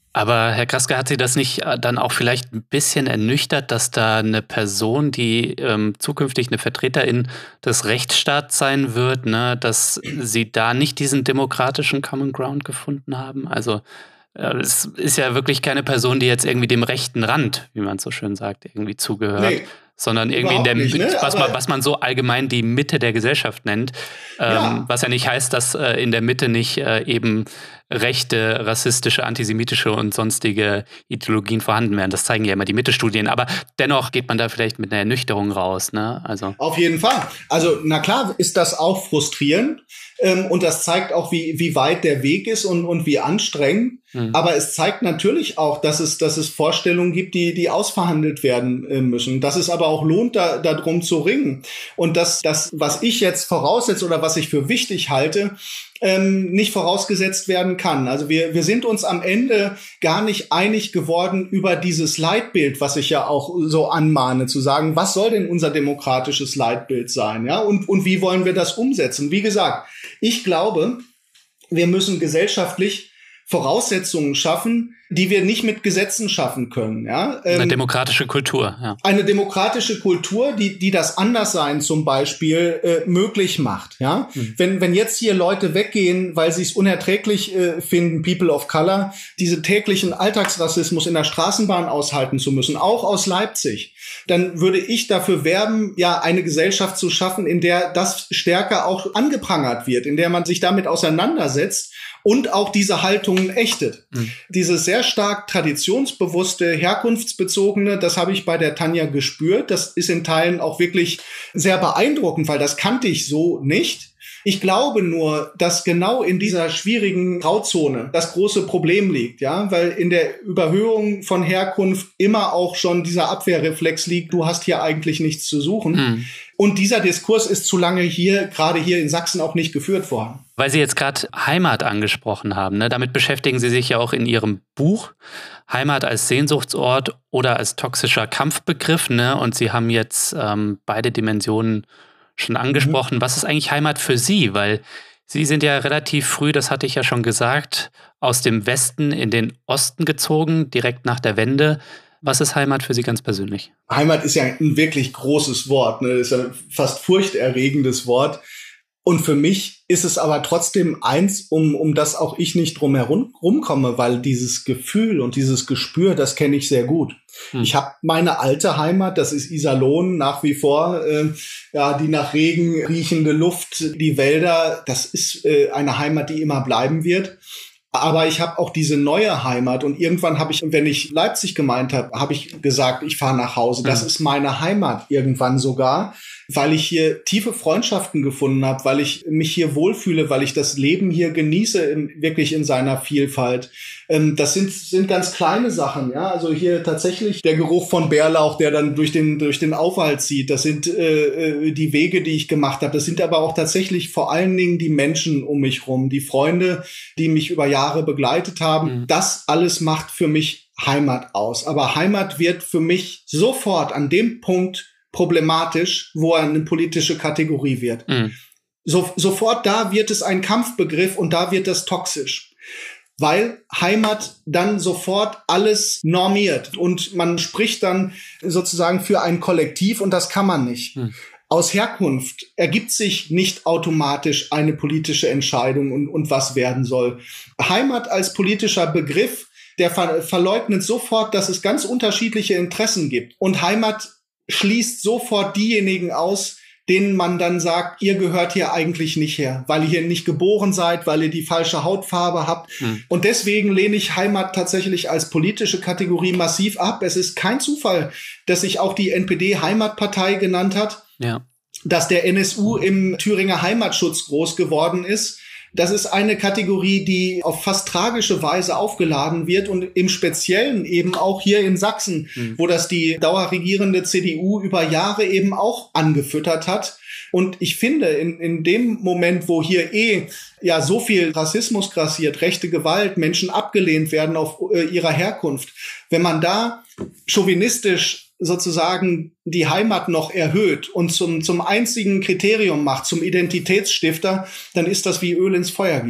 Aber Herr Kraske, hat Sie das nicht dann auch vielleicht ein bisschen ernüchtert, dass da eine Person, die ähm, zukünftig eine Vertreterin des Rechtsstaats sein wird, ne, dass Sie da nicht diesen demokratischen Common Ground gefunden haben? Also äh, es ist ja wirklich keine Person, die jetzt irgendwie dem rechten Rand, wie man so schön sagt, irgendwie zugehört. Nee. Sondern irgendwie in der nicht, ne? was, man, was man so allgemein die Mitte der Gesellschaft nennt. Ähm, ja. Was ja nicht heißt, dass äh, in der Mitte nicht äh, eben rechte, rassistische, antisemitische und sonstige Ideologien vorhanden wären. Das zeigen ja immer die Mitte-Studien. Aber dennoch geht man da vielleicht mit einer Ernüchterung raus, ne? Also. Auf jeden Fall. Also, na klar, ist das auch frustrierend. Ähm, und das zeigt auch, wie, wie weit der Weg ist und, und wie anstrengend. Hm. Aber es zeigt natürlich auch, dass es, dass es Vorstellungen gibt, die, die ausverhandelt werden äh, müssen. Dass es aber auch lohnt, da, da drum zu ringen. Und dass das, was ich jetzt voraussetze oder was ich für wichtig halte, ähm, nicht vorausgesetzt werden kann. Also wir, wir sind uns am Ende gar nicht einig geworden über dieses Leitbild, was ich ja auch so anmahne, zu sagen, was soll denn unser demokratisches Leitbild sein? Ja, und, und wie wollen wir das umsetzen? Wie gesagt, ich glaube, wir müssen gesellschaftlich Voraussetzungen schaffen, die wir nicht mit Gesetzen schaffen können. Ja? Ähm, eine demokratische Kultur. Ja. Eine demokratische Kultur, die die das Anderssein zum Beispiel äh, möglich macht. Ja? Mhm. Wenn wenn jetzt hier Leute weggehen, weil sie es unerträglich äh, finden, People of Color, diese täglichen Alltagsrassismus in der Straßenbahn aushalten zu müssen, auch aus Leipzig, dann würde ich dafür werben, ja, eine Gesellschaft zu schaffen, in der das stärker auch angeprangert wird, in der man sich damit auseinandersetzt und auch diese Haltungen ächtet. Mhm. Diese sehr stark traditionsbewusste, herkunftsbezogene, das habe ich bei der Tanja gespürt. Das ist in Teilen auch wirklich sehr beeindruckend, weil das kannte ich so nicht. Ich glaube nur, dass genau in dieser schwierigen Grauzone das große Problem liegt, ja, weil in der Überhöhung von Herkunft immer auch schon dieser Abwehrreflex liegt, du hast hier eigentlich nichts zu suchen. Mhm. Und dieser Diskurs ist zu lange hier, gerade hier in Sachsen, auch nicht geführt worden. Weil Sie jetzt gerade Heimat angesprochen haben, ne? Damit beschäftigen Sie sich ja auch in Ihrem Buch. Heimat als Sehnsuchtsort oder als toxischer Kampfbegriff, ne? Und Sie haben jetzt ähm, beide Dimensionen schon angesprochen. Mhm. Was ist eigentlich Heimat für Sie? Weil Sie sind ja relativ früh, das hatte ich ja schon gesagt, aus dem Westen in den Osten gezogen, direkt nach der Wende. Was ist Heimat für Sie ganz persönlich? Heimat ist ja ein wirklich großes Wort, ne? Das ist ein fast furchterregendes Wort. Und für mich ist es aber trotzdem eins, um, um das auch ich nicht drum herum rumkomme, weil dieses Gefühl und dieses Gespür, das kenne ich sehr gut. Hm. Ich habe meine alte Heimat, das ist Iserlohn nach wie vor, äh, ja, die nach Regen riechende Luft, die Wälder, das ist äh, eine Heimat, die immer bleiben wird. Aber ich habe auch diese neue Heimat und irgendwann habe ich, wenn ich Leipzig gemeint habe, habe ich gesagt, ich fahre nach Hause. Das mhm. ist meine Heimat irgendwann sogar, weil ich hier tiefe Freundschaften gefunden habe, weil ich mich hier wohlfühle, weil ich das Leben hier genieße, in, wirklich in seiner Vielfalt. Ähm, das sind sind ganz kleine Sachen, ja. Also hier tatsächlich der Geruch von Bärlauch, der dann durch den durch den Aufwald zieht. Das sind äh, die Wege, die ich gemacht habe. Das sind aber auch tatsächlich vor allen Dingen die Menschen um mich rum, die Freunde, die mich über Jahre begleitet haben. Mhm. Das alles macht für mich Heimat aus. Aber Heimat wird für mich sofort an dem Punkt problematisch, wo er eine politische Kategorie wird. Mhm. So, sofort da wird es ein Kampfbegriff und da wird es toxisch. Weil Heimat dann sofort alles normiert und man spricht dann sozusagen für ein Kollektiv und das kann man nicht. Mhm. Aus Herkunft ergibt sich nicht automatisch eine politische Entscheidung und, und was werden soll. Heimat als politischer Begriff, der ver- verleugnet sofort, dass es ganz unterschiedliche Interessen gibt. Und Heimat schließt sofort diejenigen aus, denen man dann sagt, ihr gehört hier eigentlich nicht her, weil ihr hier nicht geboren seid, weil ihr die falsche Hautfarbe habt. Hm. Und deswegen lehne ich Heimat tatsächlich als politische Kategorie massiv ab. Es ist kein Zufall, dass sich auch die N P D Heimatpartei genannt hat, ja. Dass der N S U im Thüringer Heimatschutz groß geworden ist. Das ist eine Kategorie, die auf fast tragische Weise aufgeladen wird und im Speziellen eben auch hier in Sachsen, mhm. wo das die dauerregierende C D U über Jahre eben auch angefüttert hat. Und ich finde, in, in dem Moment, wo hier eh ja so viel Rassismus grassiert, rechte Gewalt, Menschen abgelehnt werden auf äh, ihrer Herkunft, wenn man da chauvinistisch sozusagen die Heimat noch erhöht und zum, zum einzigen Kriterium macht, zum Identitätsstifter, dann ist das wie Öl ins Feuer gießen.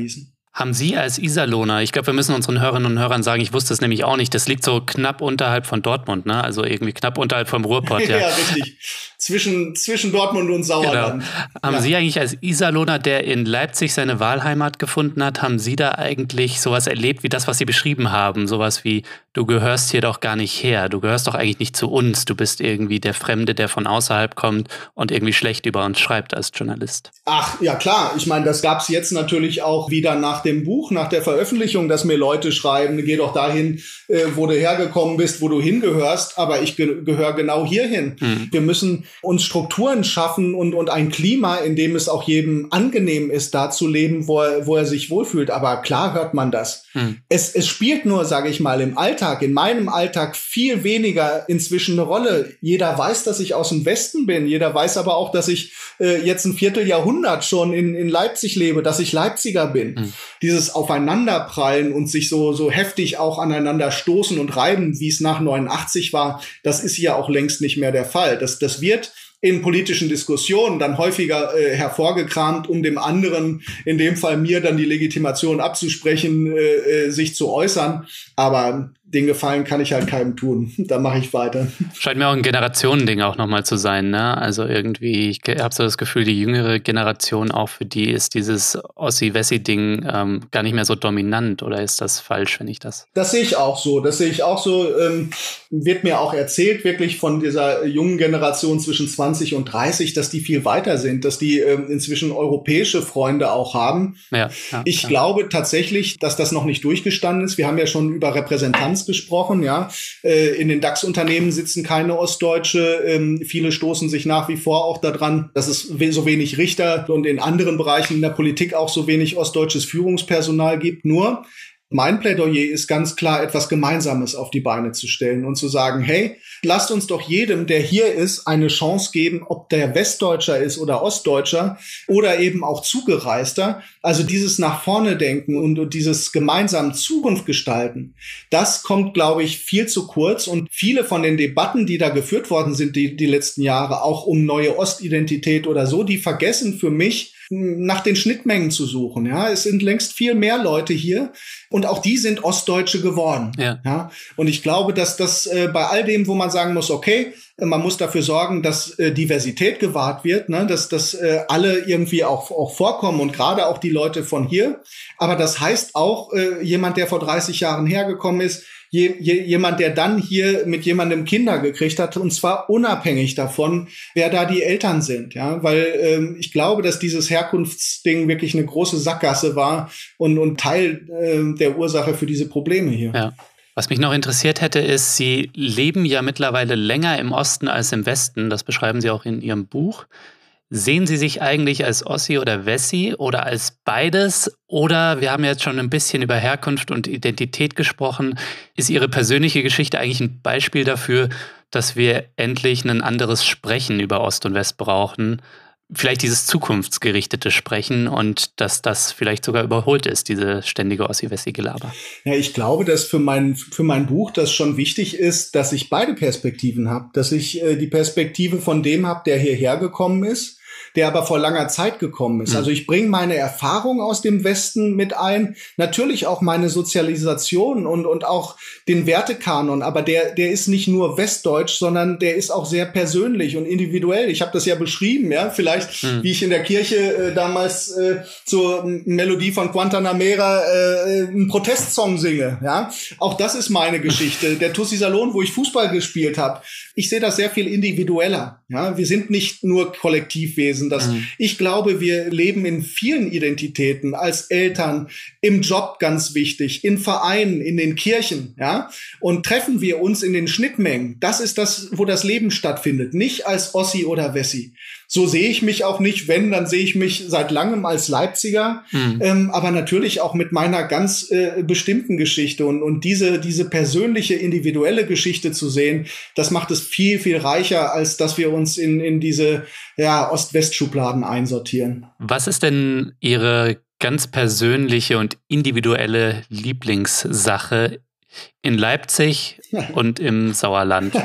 Haben Sie als Iserlohner, ich glaube, wir müssen unseren Hörerinnen und Hörern sagen, ich wusste es nämlich auch nicht, das liegt so knapp unterhalb von Dortmund, ne? Also irgendwie knapp unterhalb vom Ruhrpott. Ja, ja richtig. Zwischen, zwischen Dortmund und Sauerland. Genau. Haben ja. Sie eigentlich als Iserlohner, der in Leipzig seine Wahlheimat gefunden hat, haben Sie da eigentlich sowas erlebt wie das, was Sie beschrieben haben? Sowas wie, du gehörst hier doch gar nicht her, du gehörst doch eigentlich nicht zu uns, du bist irgendwie der Fremde, der von außerhalb kommt und irgendwie schlecht über uns schreibt als Journalist. Ach, ja klar. Ich meine, das gab es jetzt natürlich auch wieder nach dem Buch, nach der Veröffentlichung, dass mir Leute schreiben, geh doch dahin, äh, wo du hergekommen bist, wo du hingehörst, aber ich ge- gehöre genau hierhin. Mhm. Wir müssen uns Strukturen schaffen und, und ein Klima, in dem es auch jedem angenehm ist, da zu leben, wo er, wo er sich wohlfühlt. Aber klar hört man das. Mhm. Es, es spielt nur, sage ich mal, im Alltag, in meinem Alltag viel weniger inzwischen eine Rolle. Jeder weiß, dass ich aus dem Westen bin. Jeder weiß aber auch, dass ich äh, jetzt ein Vierteljahrhundert schon in, in Leipzig lebe, dass ich Leipziger bin. Mhm. Dieses Aufeinanderprallen und sich so, so heftig auch aneinander stoßen und reiben, wie es nach neunundachtzig war, das ist hier auch längst nicht mehr der Fall. Das, das wird in politischen Diskussionen dann häufiger äh, hervorgekramt, um dem anderen, in dem Fall mir, dann die Legitimation abzusprechen, äh, äh, sich zu äußern. Aber den Gefallen kann ich halt keinem tun. Da mache ich weiter. Scheint mir auch ein Generationending auch nochmal zu sein, ne? Also irgendwie, ich habe so das Gefühl, die jüngere Generation, auch für die ist dieses Ossi-Wessi-Ding ähm, gar nicht mehr so dominant. Oder ist das falsch, wenn ich das... Das sehe ich auch so. Das sehe ich auch so. Ähm, wird mir auch erzählt, wirklich von dieser jungen Generation zwischen zwanzig und dreißig, dass die viel weiter sind, dass die ähm, inzwischen europäische Freunde auch haben. Ja, ja, ich ja. glaube tatsächlich, dass das noch nicht durchgestanden ist. Wir haben ja schon über Repräsentanz gesprochen, ja. Äh, in den DAX-Unternehmen sitzen keine Ostdeutsche. Ähm, viele stoßen sich nach wie vor auch daran, dass es we- so wenig Richter und in anderen Bereichen in der Politik auch so wenig ostdeutsches Führungspersonal gibt. Nur mein Plädoyer ist ganz klar, etwas Gemeinsames auf die Beine zu stellen und zu sagen, hey, lasst uns doch jedem, der hier ist, eine Chance geben, ob der Westdeutscher ist oder Ostdeutscher oder eben auch Zugereister. Also dieses nach vorne denken und dieses gemeinsam Zukunft gestalten, das kommt, glaube ich, viel zu kurz. Und viele von den Debatten, die da geführt worden sind die, die letzten Jahre, auch um neue Ostidentität oder so, die vergessen für mich, nach den Schnittmengen zu suchen. Ja, es sind längst viel mehr Leute hier und auch die sind Ostdeutsche geworden. Ja. Ja? Und ich glaube, dass das äh, bei all dem, wo man sagen muss, okay, man muss dafür sorgen, dass äh, Diversität gewahrt wird, ne? dass, dass äh, alle irgendwie auch, auch vorkommen und gerade auch die Leute von hier. Aber das heißt auch, äh, jemand, der vor dreißig Jahren hergekommen ist, Je, je, jemand, der dann hier mit jemandem Kinder gekriegt hat, und zwar unabhängig davon, wer da die Eltern sind, ja, weil ähm, ich glaube, dass dieses Herkunftsding wirklich eine große Sackgasse war und, und Teil äh, der Ursache für diese Probleme hier. Ja. Was mich noch interessiert hätte, ist, Sie leben ja mittlerweile länger im Osten als im Westen, das beschreiben Sie auch in Ihrem Buch. Sehen Sie sich eigentlich als Ossi oder Wessi oder als beides? Oder, wir haben jetzt schon ein bisschen über Herkunft und Identität gesprochen, ist Ihre persönliche Geschichte eigentlich ein Beispiel dafür, dass wir endlich ein anderes Sprechen über Ost und West brauchen? Vielleicht dieses zukunftsgerichtete Sprechen und dass das vielleicht sogar überholt ist, diese ständige Ossi-Wessi-Gelaber. Ja, ich glaube, dass für mein, für mein Buch das schon wichtig ist, dass ich beide Perspektiven habe. Dass ich äh, die Perspektive von dem habe, der hierher gekommen ist, der aber vor langer Zeit gekommen ist. Mhm. Also ich bringe meine Erfahrung aus dem Westen mit ein, natürlich auch meine Sozialisation und und auch den Wertekanon, aber der der ist nicht nur westdeutsch, sondern der ist auch sehr persönlich und individuell. Ich habe das ja beschrieben, ja, vielleicht mhm. wie ich in der Kirche äh, damals äh, zur Melodie von Guantanamera äh, einen Protestsong singe, ja. Auch das ist meine Geschichte. Der Tussi Salon, wo ich Fußball gespielt habe. Ich sehe das sehr viel individueller, ja. Wir sind nicht nur Kollektivwesen. Das, mhm. Ich glaube, wir leben in vielen Identitäten, als Eltern, im Job ganz wichtig, in Vereinen, in den Kirchen, ja. Und treffen wir uns in den Schnittmengen. Das ist das, wo das Leben stattfindet. Nicht als Ossi oder Wessi. So sehe ich mich auch nicht. Wenn, dann sehe ich mich seit langem als Leipziger. Mhm. Ähm, aber natürlich auch mit meiner ganz äh, bestimmten Geschichte. Und, und diese, diese persönliche, individuelle Geschichte zu sehen, das macht es viel, viel reicher, als dass wir uns in, in diese ja, Ost-West-Schubladen einsortieren. Was ist denn Ihre ganz persönliche und individuelle Lieblingssache in Leipzig und im Sauerland?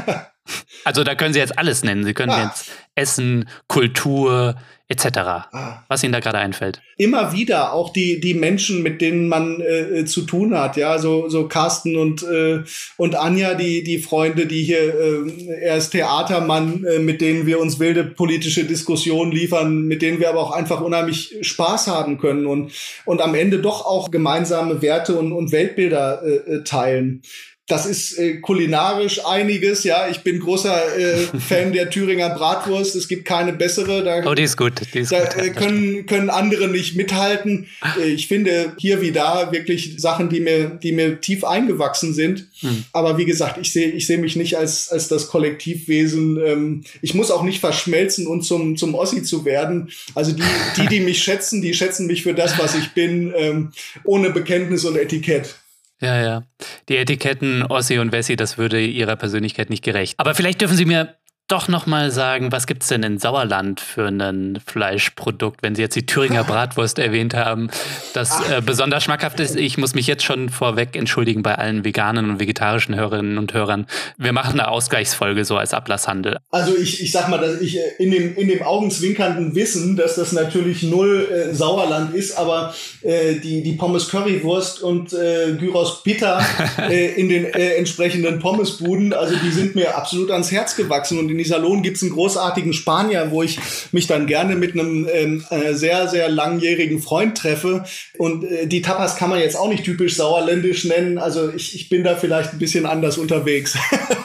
Also da können Sie jetzt alles nennen. Sie können ah. jetzt Essen, Kultur et cetera. Ah. Was Ihnen da gerade einfällt. Immer wieder auch die die Menschen, mit denen man äh, zu tun hat, ja, so so Carsten und äh, und Anja, die die Freunde, die hier äh, er ist Theatermann, äh, mit denen wir uns wilde politische Diskussionen liefern, mit denen wir aber auch einfach unheimlich Spaß haben können und und am Ende doch auch gemeinsame Werte und und Weltbilder äh, teilen. Das ist äh, kulinarisch einiges, ja. Ich bin großer äh, Fan der Thüringer Bratwurst. Es gibt keine bessere. Da, oh, die ist gut. Die ist da gut. Äh, können können andere nicht mithalten. Äh, ich finde hier wie da wirklich Sachen, die mir die mir tief eingewachsen sind. Hm. Aber wie gesagt, ich sehe ich sehe mich nicht als als das Kollektivwesen. Ähm, ich muss auch nicht verschmelzen und zum zum Ossi zu werden. Also die die die mich schätzen, die schätzen mich für das, was ich bin, ähm, ohne Bekenntnis und Etikett. Ja, ja. Die Etiketten Ossi und Wessi, das würde ihrer Persönlichkeit nicht gerecht. Aber vielleicht dürfen Sie mir doch noch mal sagen, was gibt's denn in Sauerland für ein Fleischprodukt, wenn Sie jetzt die Thüringer Bratwurst erwähnt haben, das äh, besonders schmackhaft ist. Ich muss mich jetzt schon vorweg entschuldigen bei allen veganen und vegetarischen Hörerinnen und Hörern. Wir machen eine Ausgleichsfolge so als Ablasshandel. Also ich ich sag mal, dass ich in dem in dem augenzwinkernden Wissen, dass das natürlich null äh, Sauerland ist, aber äh, die die Pommes Currywurst und äh, Gyros Pita äh, in den äh, entsprechenden Pommesbuden, also die sind mir absolut ans Herz gewachsen. Und in Iserlohn gibt's einen großartigen Spanier, wo ich mich dann gerne mit einem ähm, äh, sehr, sehr langjährigen Freund treffe. Und äh, die Tapas kann man jetzt auch nicht typisch sauerländisch nennen. Also ich, ich bin da vielleicht ein bisschen anders unterwegs.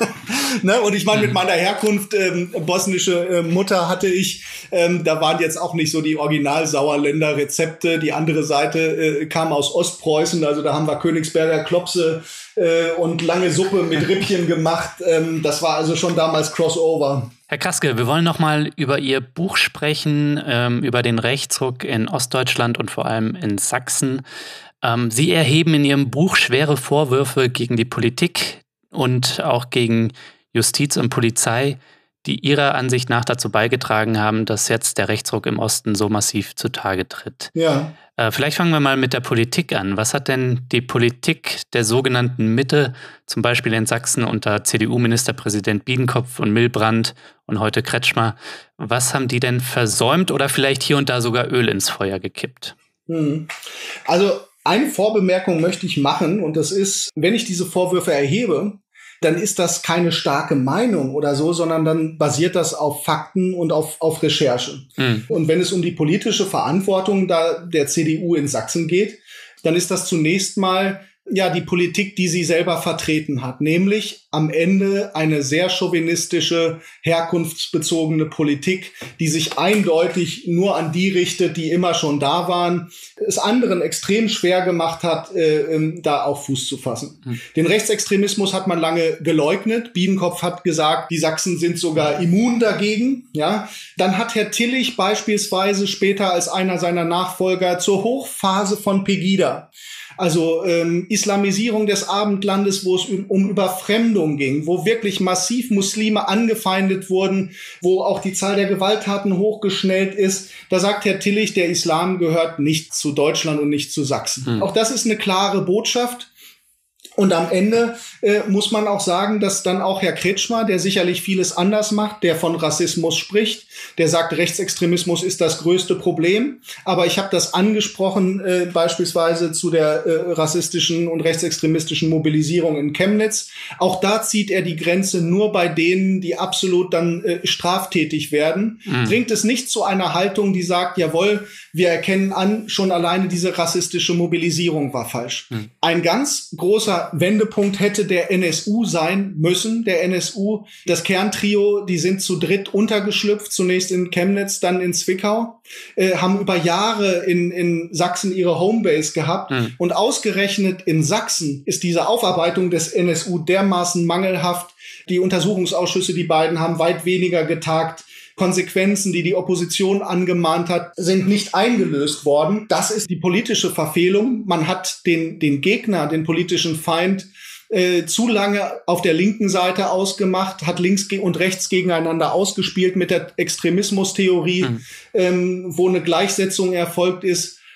Ne? Und ich meine, mit meiner Herkunft, ähm, bosnische äh, Mutter hatte ich, ähm, da waren jetzt auch nicht so die Original-Sauerländer Rezepte. Die andere Seite äh, kam aus Ostpreußen, also da haben wir Königsberger Klopse äh, und lange Suppe mit Rippchen gemacht. Ähm, das war also schon damals Crossover. Herr Kraske, wir wollen noch mal über Ihr Buch sprechen, ähm, über den Rechtsruck in Ostdeutschland und vor allem in Sachsen. Ähm, Sie erheben in Ihrem Buch schwere Vorwürfe gegen die Politik und auch gegen Justiz und Polizei, die Ihrer Ansicht nach dazu beigetragen haben, dass jetzt der Rechtsruck im Osten so massiv zutage tritt. Ja. Äh, vielleicht fangen wir mal mit der Politik an. Was hat denn die Politik der sogenannten Mitte, zum Beispiel in Sachsen unter C D U-Ministerpräsident Biedenkopf und Milbrandt und heute Kretschmer, was haben die denn versäumt oder vielleicht hier und da sogar Öl ins Feuer gekippt? Hm. Also eine Vorbemerkung möchte ich machen, und das ist, wenn ich diese Vorwürfe erhebe, dann ist das keine starke Meinung oder so, sondern dann basiert das auf Fakten und auf, auf Recherche. Mhm. Und wenn es um die politische Verantwortung da der C D U in Sachsen geht, dann ist das zunächst mal ja die Politik, die sie selber vertreten hat, nämlich am Ende eine sehr chauvinistische, herkunftsbezogene Politik, die sich eindeutig nur an die richtet, die immer schon da waren, es anderen extrem schwer gemacht hat, äh, da auch Fuß zu fassen. Mhm. Den Rechtsextremismus hat man lange geleugnet. Biedenkopf hat gesagt, die Sachsen sind sogar immun dagegen. Ja, dann hat Herr Tillich beispielsweise später als einer seiner Nachfolger zur Hochphase von Pegida, also ähm, Islamisierung des Abendlandes, wo es um Überfremdung ging, wo wirklich massiv Muslime angefeindet wurden, wo auch die Zahl der Gewalttaten hochgeschnellt ist. Da sagt Herr Tillich, der Islam gehört nicht zu Deutschland und nicht zu Sachsen. Mhm. Auch das ist eine klare Botschaft. Und am Ende äh, muss man auch sagen, dass dann auch Herr Kretschmer, der sicherlich vieles anders macht, der von Rassismus spricht, der sagt, Rechtsextremismus ist das größte Problem. Aber ich habe das angesprochen, äh, beispielsweise zu der äh, rassistischen und rechtsextremistischen Mobilisierung in Chemnitz. Auch da zieht er die Grenze nur bei denen, die absolut dann äh, straftätig werden. Mhm. Bringt es nicht zu einer Haltung, die sagt, jawohl, wir erkennen an, schon alleine diese rassistische Mobilisierung war falsch. Mhm. Ein ganz großer Wendepunkt hätte der N S U sein müssen. Der N S U, das Kerntrio, die sind zu dritt untergeschlüpft, zunächst in Chemnitz, dann in Zwickau, äh, haben über Jahre in, in Sachsen ihre Homebase gehabt. Mhm. Und ausgerechnet in Sachsen ist diese Aufarbeitung des N S U dermaßen mangelhaft. Die Untersuchungsausschüsse, die beiden haben weit weniger getagt. Konsequenzen, die die Opposition angemahnt hat, sind nicht eingelöst worden. Das ist die politische Verfehlung. Man hat den, den Gegner, den politischen Feind, äh, zu lange auf der linken Seite ausgemacht, hat links und rechts gegeneinander ausgespielt mit der Extremismustheorie, mhm. ähm, wo eine Gleichsetzung erfolgt ist.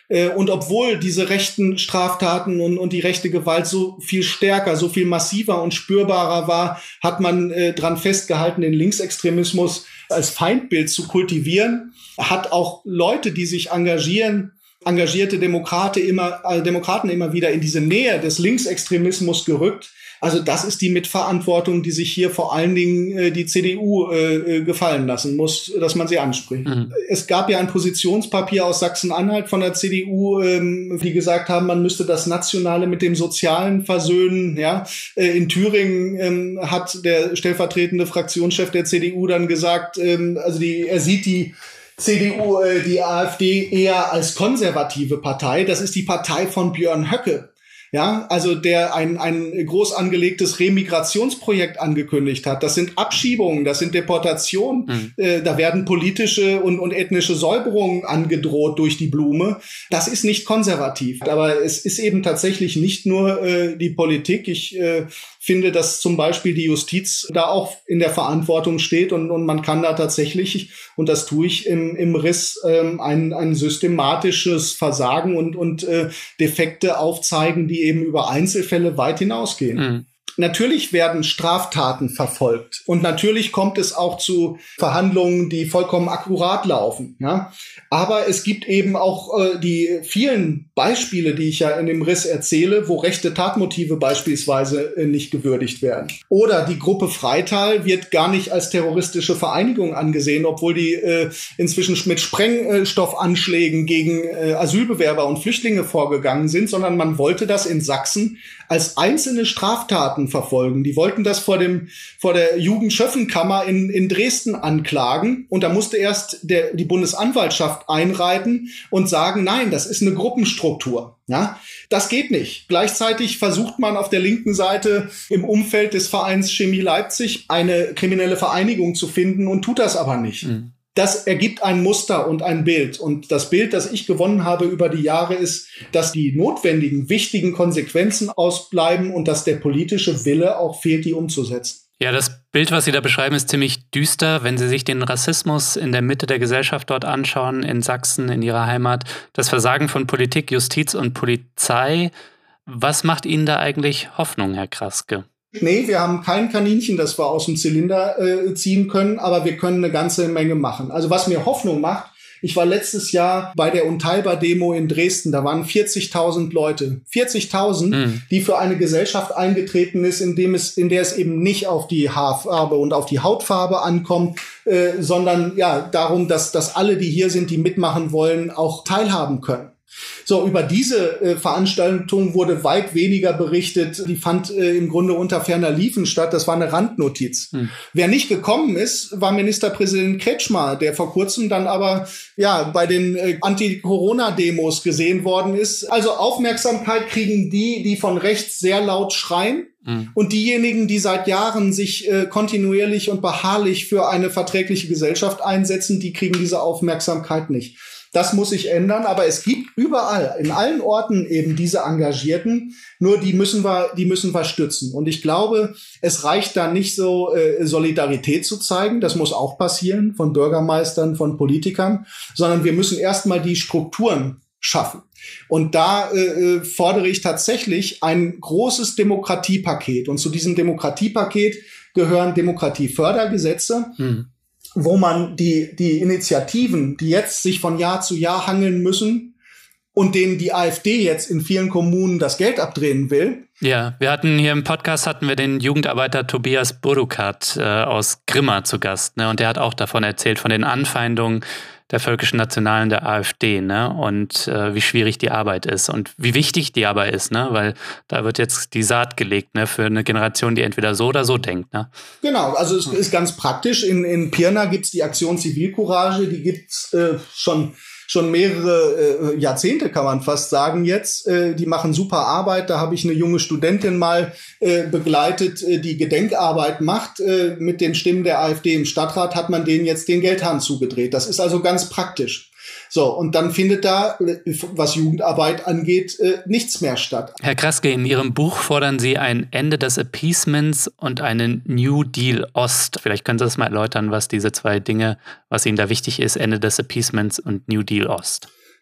Und obwohl diese rechten Straftaten und, und die rechte Gewalt so viel stärker, so viel massiver und spürbarer war, hat man äh, dran festgehalten, den Linksextremismus als Feindbild zu kultivieren. Hat auch Leute, die sich engagieren, engagierte Demokraten immer, äh, Demokraten immer wieder in diese Nähe des Linksextremismus gerückt. Also das ist die Mitverantwortung, die sich hier vor allen Dingen äh, die C D U äh, gefallen lassen muss, dass man sie anspricht. Mhm. Es gab ja ein Positionspapier aus Sachsen-Anhalt von der C D U, ähm, die gesagt haben, man müsste das Nationale mit dem Sozialen versöhnen. Ja, äh, in Thüringen ähm, hat der stellvertretende Fraktionschef der C D U dann gesagt, ähm, also die, er sieht die C D U, äh, die AfD eher als konservative Partei. Das ist die Partei von Björn Höcke. Ja, also der ein, ein groß angelegtes Remigrationsprojekt angekündigt hat. Das sind Abschiebungen, das sind Deportationen. Mhm. Äh, da werden politische und, und ethnische Säuberungen angedroht durch die Blume. Das ist nicht konservativ. Aber es ist eben tatsächlich nicht nur äh, die Politik. Ich äh, finde, dass zum Beispiel die Justiz da auch in der Verantwortung steht und, und man kann da tatsächlich, und das tue ich im, im Riss, ähm, ein, ein systematisches Versagen und, und äh, Defekte aufzeigen, die eben über Einzelfälle weit hinausgehen. Mhm. Natürlich werden Straftaten verfolgt und natürlich kommt es auch zu Verhandlungen, die vollkommen akkurat laufen. Ja? Aber es gibt eben auch äh, die vielen Beispiele, die ich ja in dem Riss erzähle, wo rechte Tatmotive beispielsweise äh, nicht gewürdigt werden. Oder die Gruppe Freital wird gar nicht als terroristische Vereinigung angesehen, obwohl die äh, inzwischen mit Sprengstoffanschlägen gegen äh, Asylbewerber und Flüchtlinge vorgegangen sind, sondern man wollte das in Sachsen als einzelne Straftaten verfolgen. Die wollten das vor dem vor der Jugendschöffenkammer in in Dresden anklagen und da musste erst der die Bundesanwaltschaft einreiten und sagen, nein, das ist eine Gruppenstruktur. Ja, das geht nicht. Gleichzeitig versucht man auf der linken Seite im Umfeld des Vereins Chemie Leipzig eine kriminelle Vereinigung zu finden und tut das aber nicht. Mhm. Das ergibt ein Muster und ein Bild. Und das Bild, das ich gewonnen habe über die Jahre, ist, dass die notwendigen, wichtigen Konsequenzen ausbleiben und dass der politische Wille auch fehlt, die umzusetzen. Ja, das Bild, was Sie da beschreiben, ist ziemlich düster. Wenn Sie sich den Rassismus in der Mitte der Gesellschaft dort anschauen, in Sachsen, in Ihrer Heimat, das Versagen von Politik, Justiz und Polizei, was macht Ihnen da eigentlich Hoffnung, Herr Kraske? Nee, wir haben kein Kaninchen, das wir aus dem Zylinder äh, ziehen können, aber wir können eine ganze Menge machen. Also was mir Hoffnung macht, ich war letztes Jahr bei der Unteilbar-Demo in Dresden, da waren vierzigtausend Leute, vierzigtausend, mhm. die für eine Gesellschaft eingetreten ist, in dem es, in der es eben nicht auf die Haarfarbe und auf die Hautfarbe ankommt, äh, sondern ja darum, dass, dass alle, die hier sind, die mitmachen wollen, auch teilhaben können. So, über diese äh, Veranstaltung wurde weit weniger berichtet. Die fand äh, im Grunde unter ferner Liefen statt. Das war eine Randnotiz. Hm. Wer nicht gekommen ist, war Ministerpräsident Kretschmer, der vor kurzem dann aber ja bei den äh, Anti-Corona-Demos gesehen worden ist. Also Aufmerksamkeit kriegen die, die von rechts sehr laut schreien. Hm. Und diejenigen, die seit Jahren sich äh, kontinuierlich und beharrlich für eine verträgliche Gesellschaft einsetzen, die kriegen diese Aufmerksamkeit nicht. Das muss sich ändern, aber es gibt überall, in allen Orten eben diese Engagierten, nur die müssen wir, die müssen wir stützen. Und ich glaube, es reicht da nicht so, äh, Solidarität zu zeigen, das muss auch passieren, von Bürgermeistern, von Politikern, sondern wir müssen erstmal die Strukturen schaffen. Und da äh, fordere ich tatsächlich ein großes Demokratiepaket. Und zu diesem Demokratiepaket gehören Demokratiefördergesetze, mhm. wo man die, die Initiativen, die jetzt sich von Jahr zu Jahr hangeln müssen und denen die AfD jetzt in vielen Kommunen das Geld abdrehen will. Ja, wir hatten hier im Podcast hatten wir den Jugendarbeiter Tobias Burdukat äh, aus Grimma zu Gast, ne? Und der hat auch davon erzählt, von den Anfeindungen der völkischen Nationalen der AfD, ne? Und äh, wie schwierig die Arbeit ist und wie wichtig die aber ist, ne? Weil da wird jetzt die Saat gelegt, ne? Für eine Generation, die entweder so oder so denkt, ne? Genau, also es ist ganz praktisch. In, in Pirna gibt's die Aktion Zivilcourage, die gibt's äh, schon schon mehrere äh, Jahrzehnte, kann man fast sagen jetzt. Äh, die machen super Arbeit. Da habe ich eine junge Studentin mal äh, begleitet, äh, die Gedenkarbeit macht. Äh, mit den Stimmen der AfD im Stadtrat hat man denen jetzt den Geldhahn zugedreht. Das ist also ganz praktisch. So, und dann findet da, was Jugendarbeit angeht, äh, nichts mehr statt. Herr Kraske, in Ihrem Buch fordern Sie ein Ende des Appeasements und einen New Deal Ost. Vielleicht können Sie das mal erläutern, was diese zwei Dinge, was Ihnen da wichtig ist, Ende des Appeasements und New Deal Ost.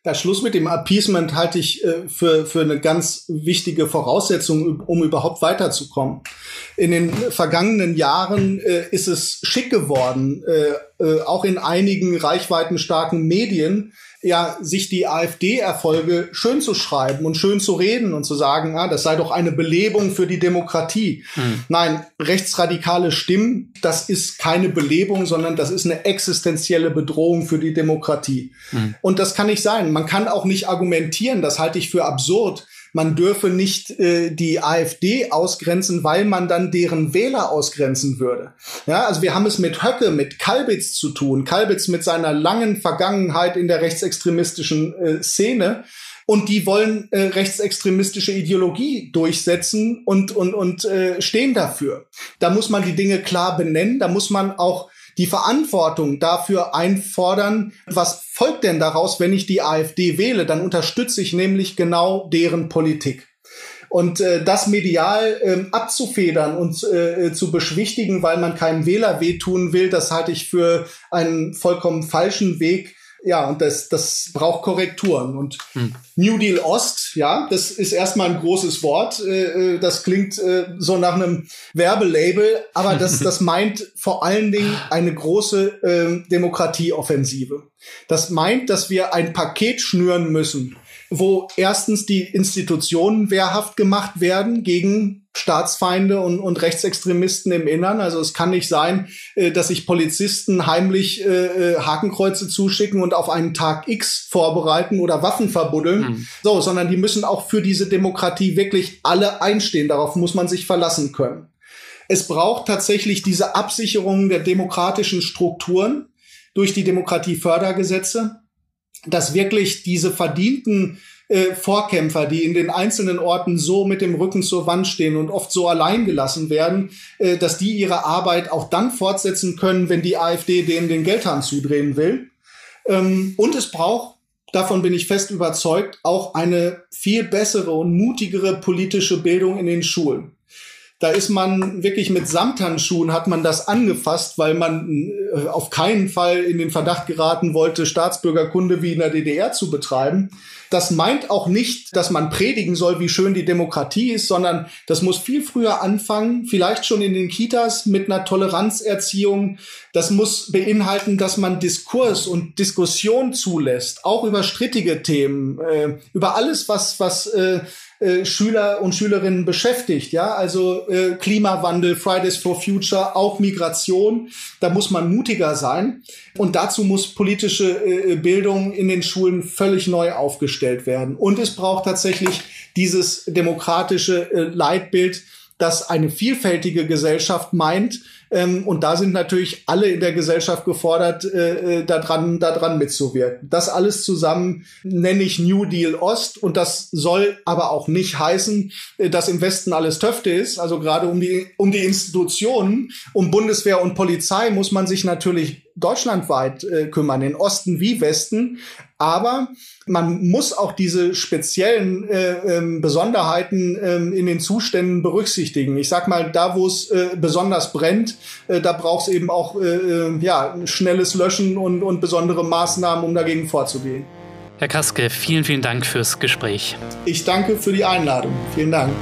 Der Schluss mit dem Appeasement halte ich äh, für, für eine ganz wichtige Voraussetzung, um überhaupt weiterzukommen. In den vergangenen Jahren äh, ist es schick geworden, äh, äh, auch in einigen reichweitenstarken Medien, ja, sich die AfD-Erfolge schön zu schreiben und schön zu reden und zu sagen, ah, das sei doch eine Belebung für die Demokratie. Mhm. Nein, rechtsradikale Stimmen, das ist keine Belebung, sondern das ist eine existenzielle Bedrohung für die Demokratie. Mhm. Und das kann nicht sein. Man kann auch nicht argumentieren, das halte ich für absurd. Man dürfe nicht äh, die AfD ausgrenzen, weil man dann deren Wähler ausgrenzen würde. Ja, also wir haben es mit Höcke, mit Kalbitz zu tun. Kalbitz mit seiner langen Vergangenheit in der rechtsextremistischen äh, Szene. Und die wollen äh, rechtsextremistische Ideologie durchsetzen und, und, und äh, stehen dafür. Da muss man die Dinge klar benennen. Da muss man auch die Verantwortung dafür einfordern, was folgt denn daraus, wenn ich die AfD wähle? Dann unterstütze ich nämlich genau deren Politik. Und äh, das medial äh, abzufedern und äh, zu beschwichtigen, weil man keinem Wähler wehtun will, das halte ich für einen vollkommen falschen Weg. Ja, und das, das braucht Korrekturen. Und hm. New Deal Ost, ja, das ist erstmal ein großes Wort. Äh, das klingt äh, so nach einem Werbelabel, aber das, das meint vor allen Dingen eine große äh, Demokratieoffensive. Das meint, dass wir ein Paket schnüren müssen, wo erstens die Institutionen wehrhaft gemacht werden gegen Staatsfeinde und, und Rechtsextremisten im Innern. Also es kann nicht sein, äh, dass sich Polizisten heimlich äh, Hakenkreuze zuschicken und auf einen Tag X vorbereiten oder Waffen verbuddeln. Mhm. So, sondern die müssen auch für diese Demokratie wirklich alle einstehen. Darauf muss man sich verlassen können. Es braucht tatsächlich diese Absicherung der demokratischen Strukturen durch die Demokratiefördergesetze, dass wirklich diese verdienten äh, Vorkämpfer, die in den einzelnen Orten so mit dem Rücken zur Wand stehen und oft so allein gelassen werden, äh, dass die ihre Arbeit auch dann fortsetzen können, wenn die AfD denen den Geldhahn zudrehen will. Ähm, und es braucht, davon bin ich fest überzeugt, auch eine viel bessere und mutigere politische Bildung in den Schulen. Da ist man wirklich mit Samthandschuhen hat man das angefasst, weil man äh, auf keinen Fall in den Verdacht geraten wollte, Staatsbürgerkunde wie in der D D R zu betreiben. Das meint auch nicht, dass man predigen soll, wie schön die Demokratie ist, sondern das muss viel früher anfangen, vielleicht schon in den Kitas mit einer Toleranzerziehung. Das muss beinhalten, dass man Diskurs und Diskussion zulässt, auch über strittige Themen, äh, über alles, was was äh, äh, Schüler und Schülerinnen beschäftigt. Ja, also äh, Klimawandel, Fridays for Future, auch Migration. Da muss man mutiger sein. Und dazu muss politische äh, Bildung in den Schulen völlig neu aufgestellt werden. Und es braucht tatsächlich dieses demokratische äh, Leitbild, das eine vielfältige Gesellschaft meint. Ähm, und da sind natürlich alle in der Gesellschaft gefordert, äh, daran, daran mitzuwirken. Das alles zusammen nenne ich New Deal Ost. Und das soll aber auch nicht heißen, äh, dass im Westen alles Töfte ist. Also gerade um die, um die Institutionen, um Bundeswehr und Polizei muss man sich natürlich deutschlandweit äh, kümmern, in Osten wie Westen. Aber man muss auch diese speziellen äh, ähm, Besonderheiten ähm, in den Zuständen berücksichtigen. Ich sag mal, da wo es äh, besonders brennt, äh, da braucht es eben auch äh, ja, schnelles Löschen und, und besondere Maßnahmen, um dagegen vorzugehen. Herr Kraske, vielen, vielen Dank fürs Gespräch. Ich danke für die Einladung. Vielen Dank.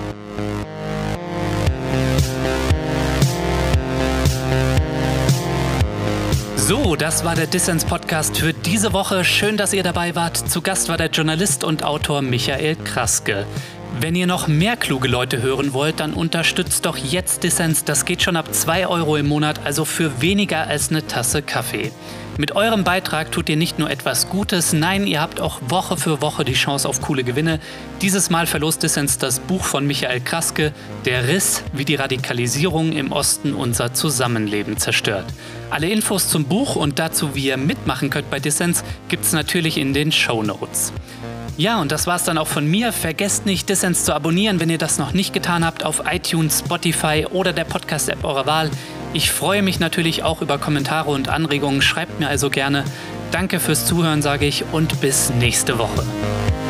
So, das war der Dissens-Podcast für diese Woche. Schön, dass ihr dabei wart. Zu Gast war der Journalist und Autor Michael Kraske. Wenn ihr noch mehr kluge Leute hören wollt, dann unterstützt doch jetzt Dissens. Das geht schon ab zwei Euro im Monat, also für weniger als eine Tasse Kaffee. Mit eurem Beitrag tut ihr nicht nur etwas Gutes, nein, ihr habt auch Woche für Woche die Chance auf coole Gewinne. Dieses Mal verlost Dissens das Buch von Michael Kraske, Der Riss, wie die Radikalisierung im Osten unser Zusammenleben zerstört. Alle Infos zum Buch und dazu, wie ihr mitmachen könnt bei Dissens, gibt's natürlich in den Shownotes. Ja, und das war's dann auch von mir. Vergesst nicht, Dissens zu abonnieren, wenn ihr das noch nicht getan habt, auf iTunes, Spotify oder der Podcast-App eurer Wahl. Ich freue mich natürlich auch über Kommentare und Anregungen. Schreibt mir also gerne. Danke fürs Zuhören, sage ich, und bis nächste Woche.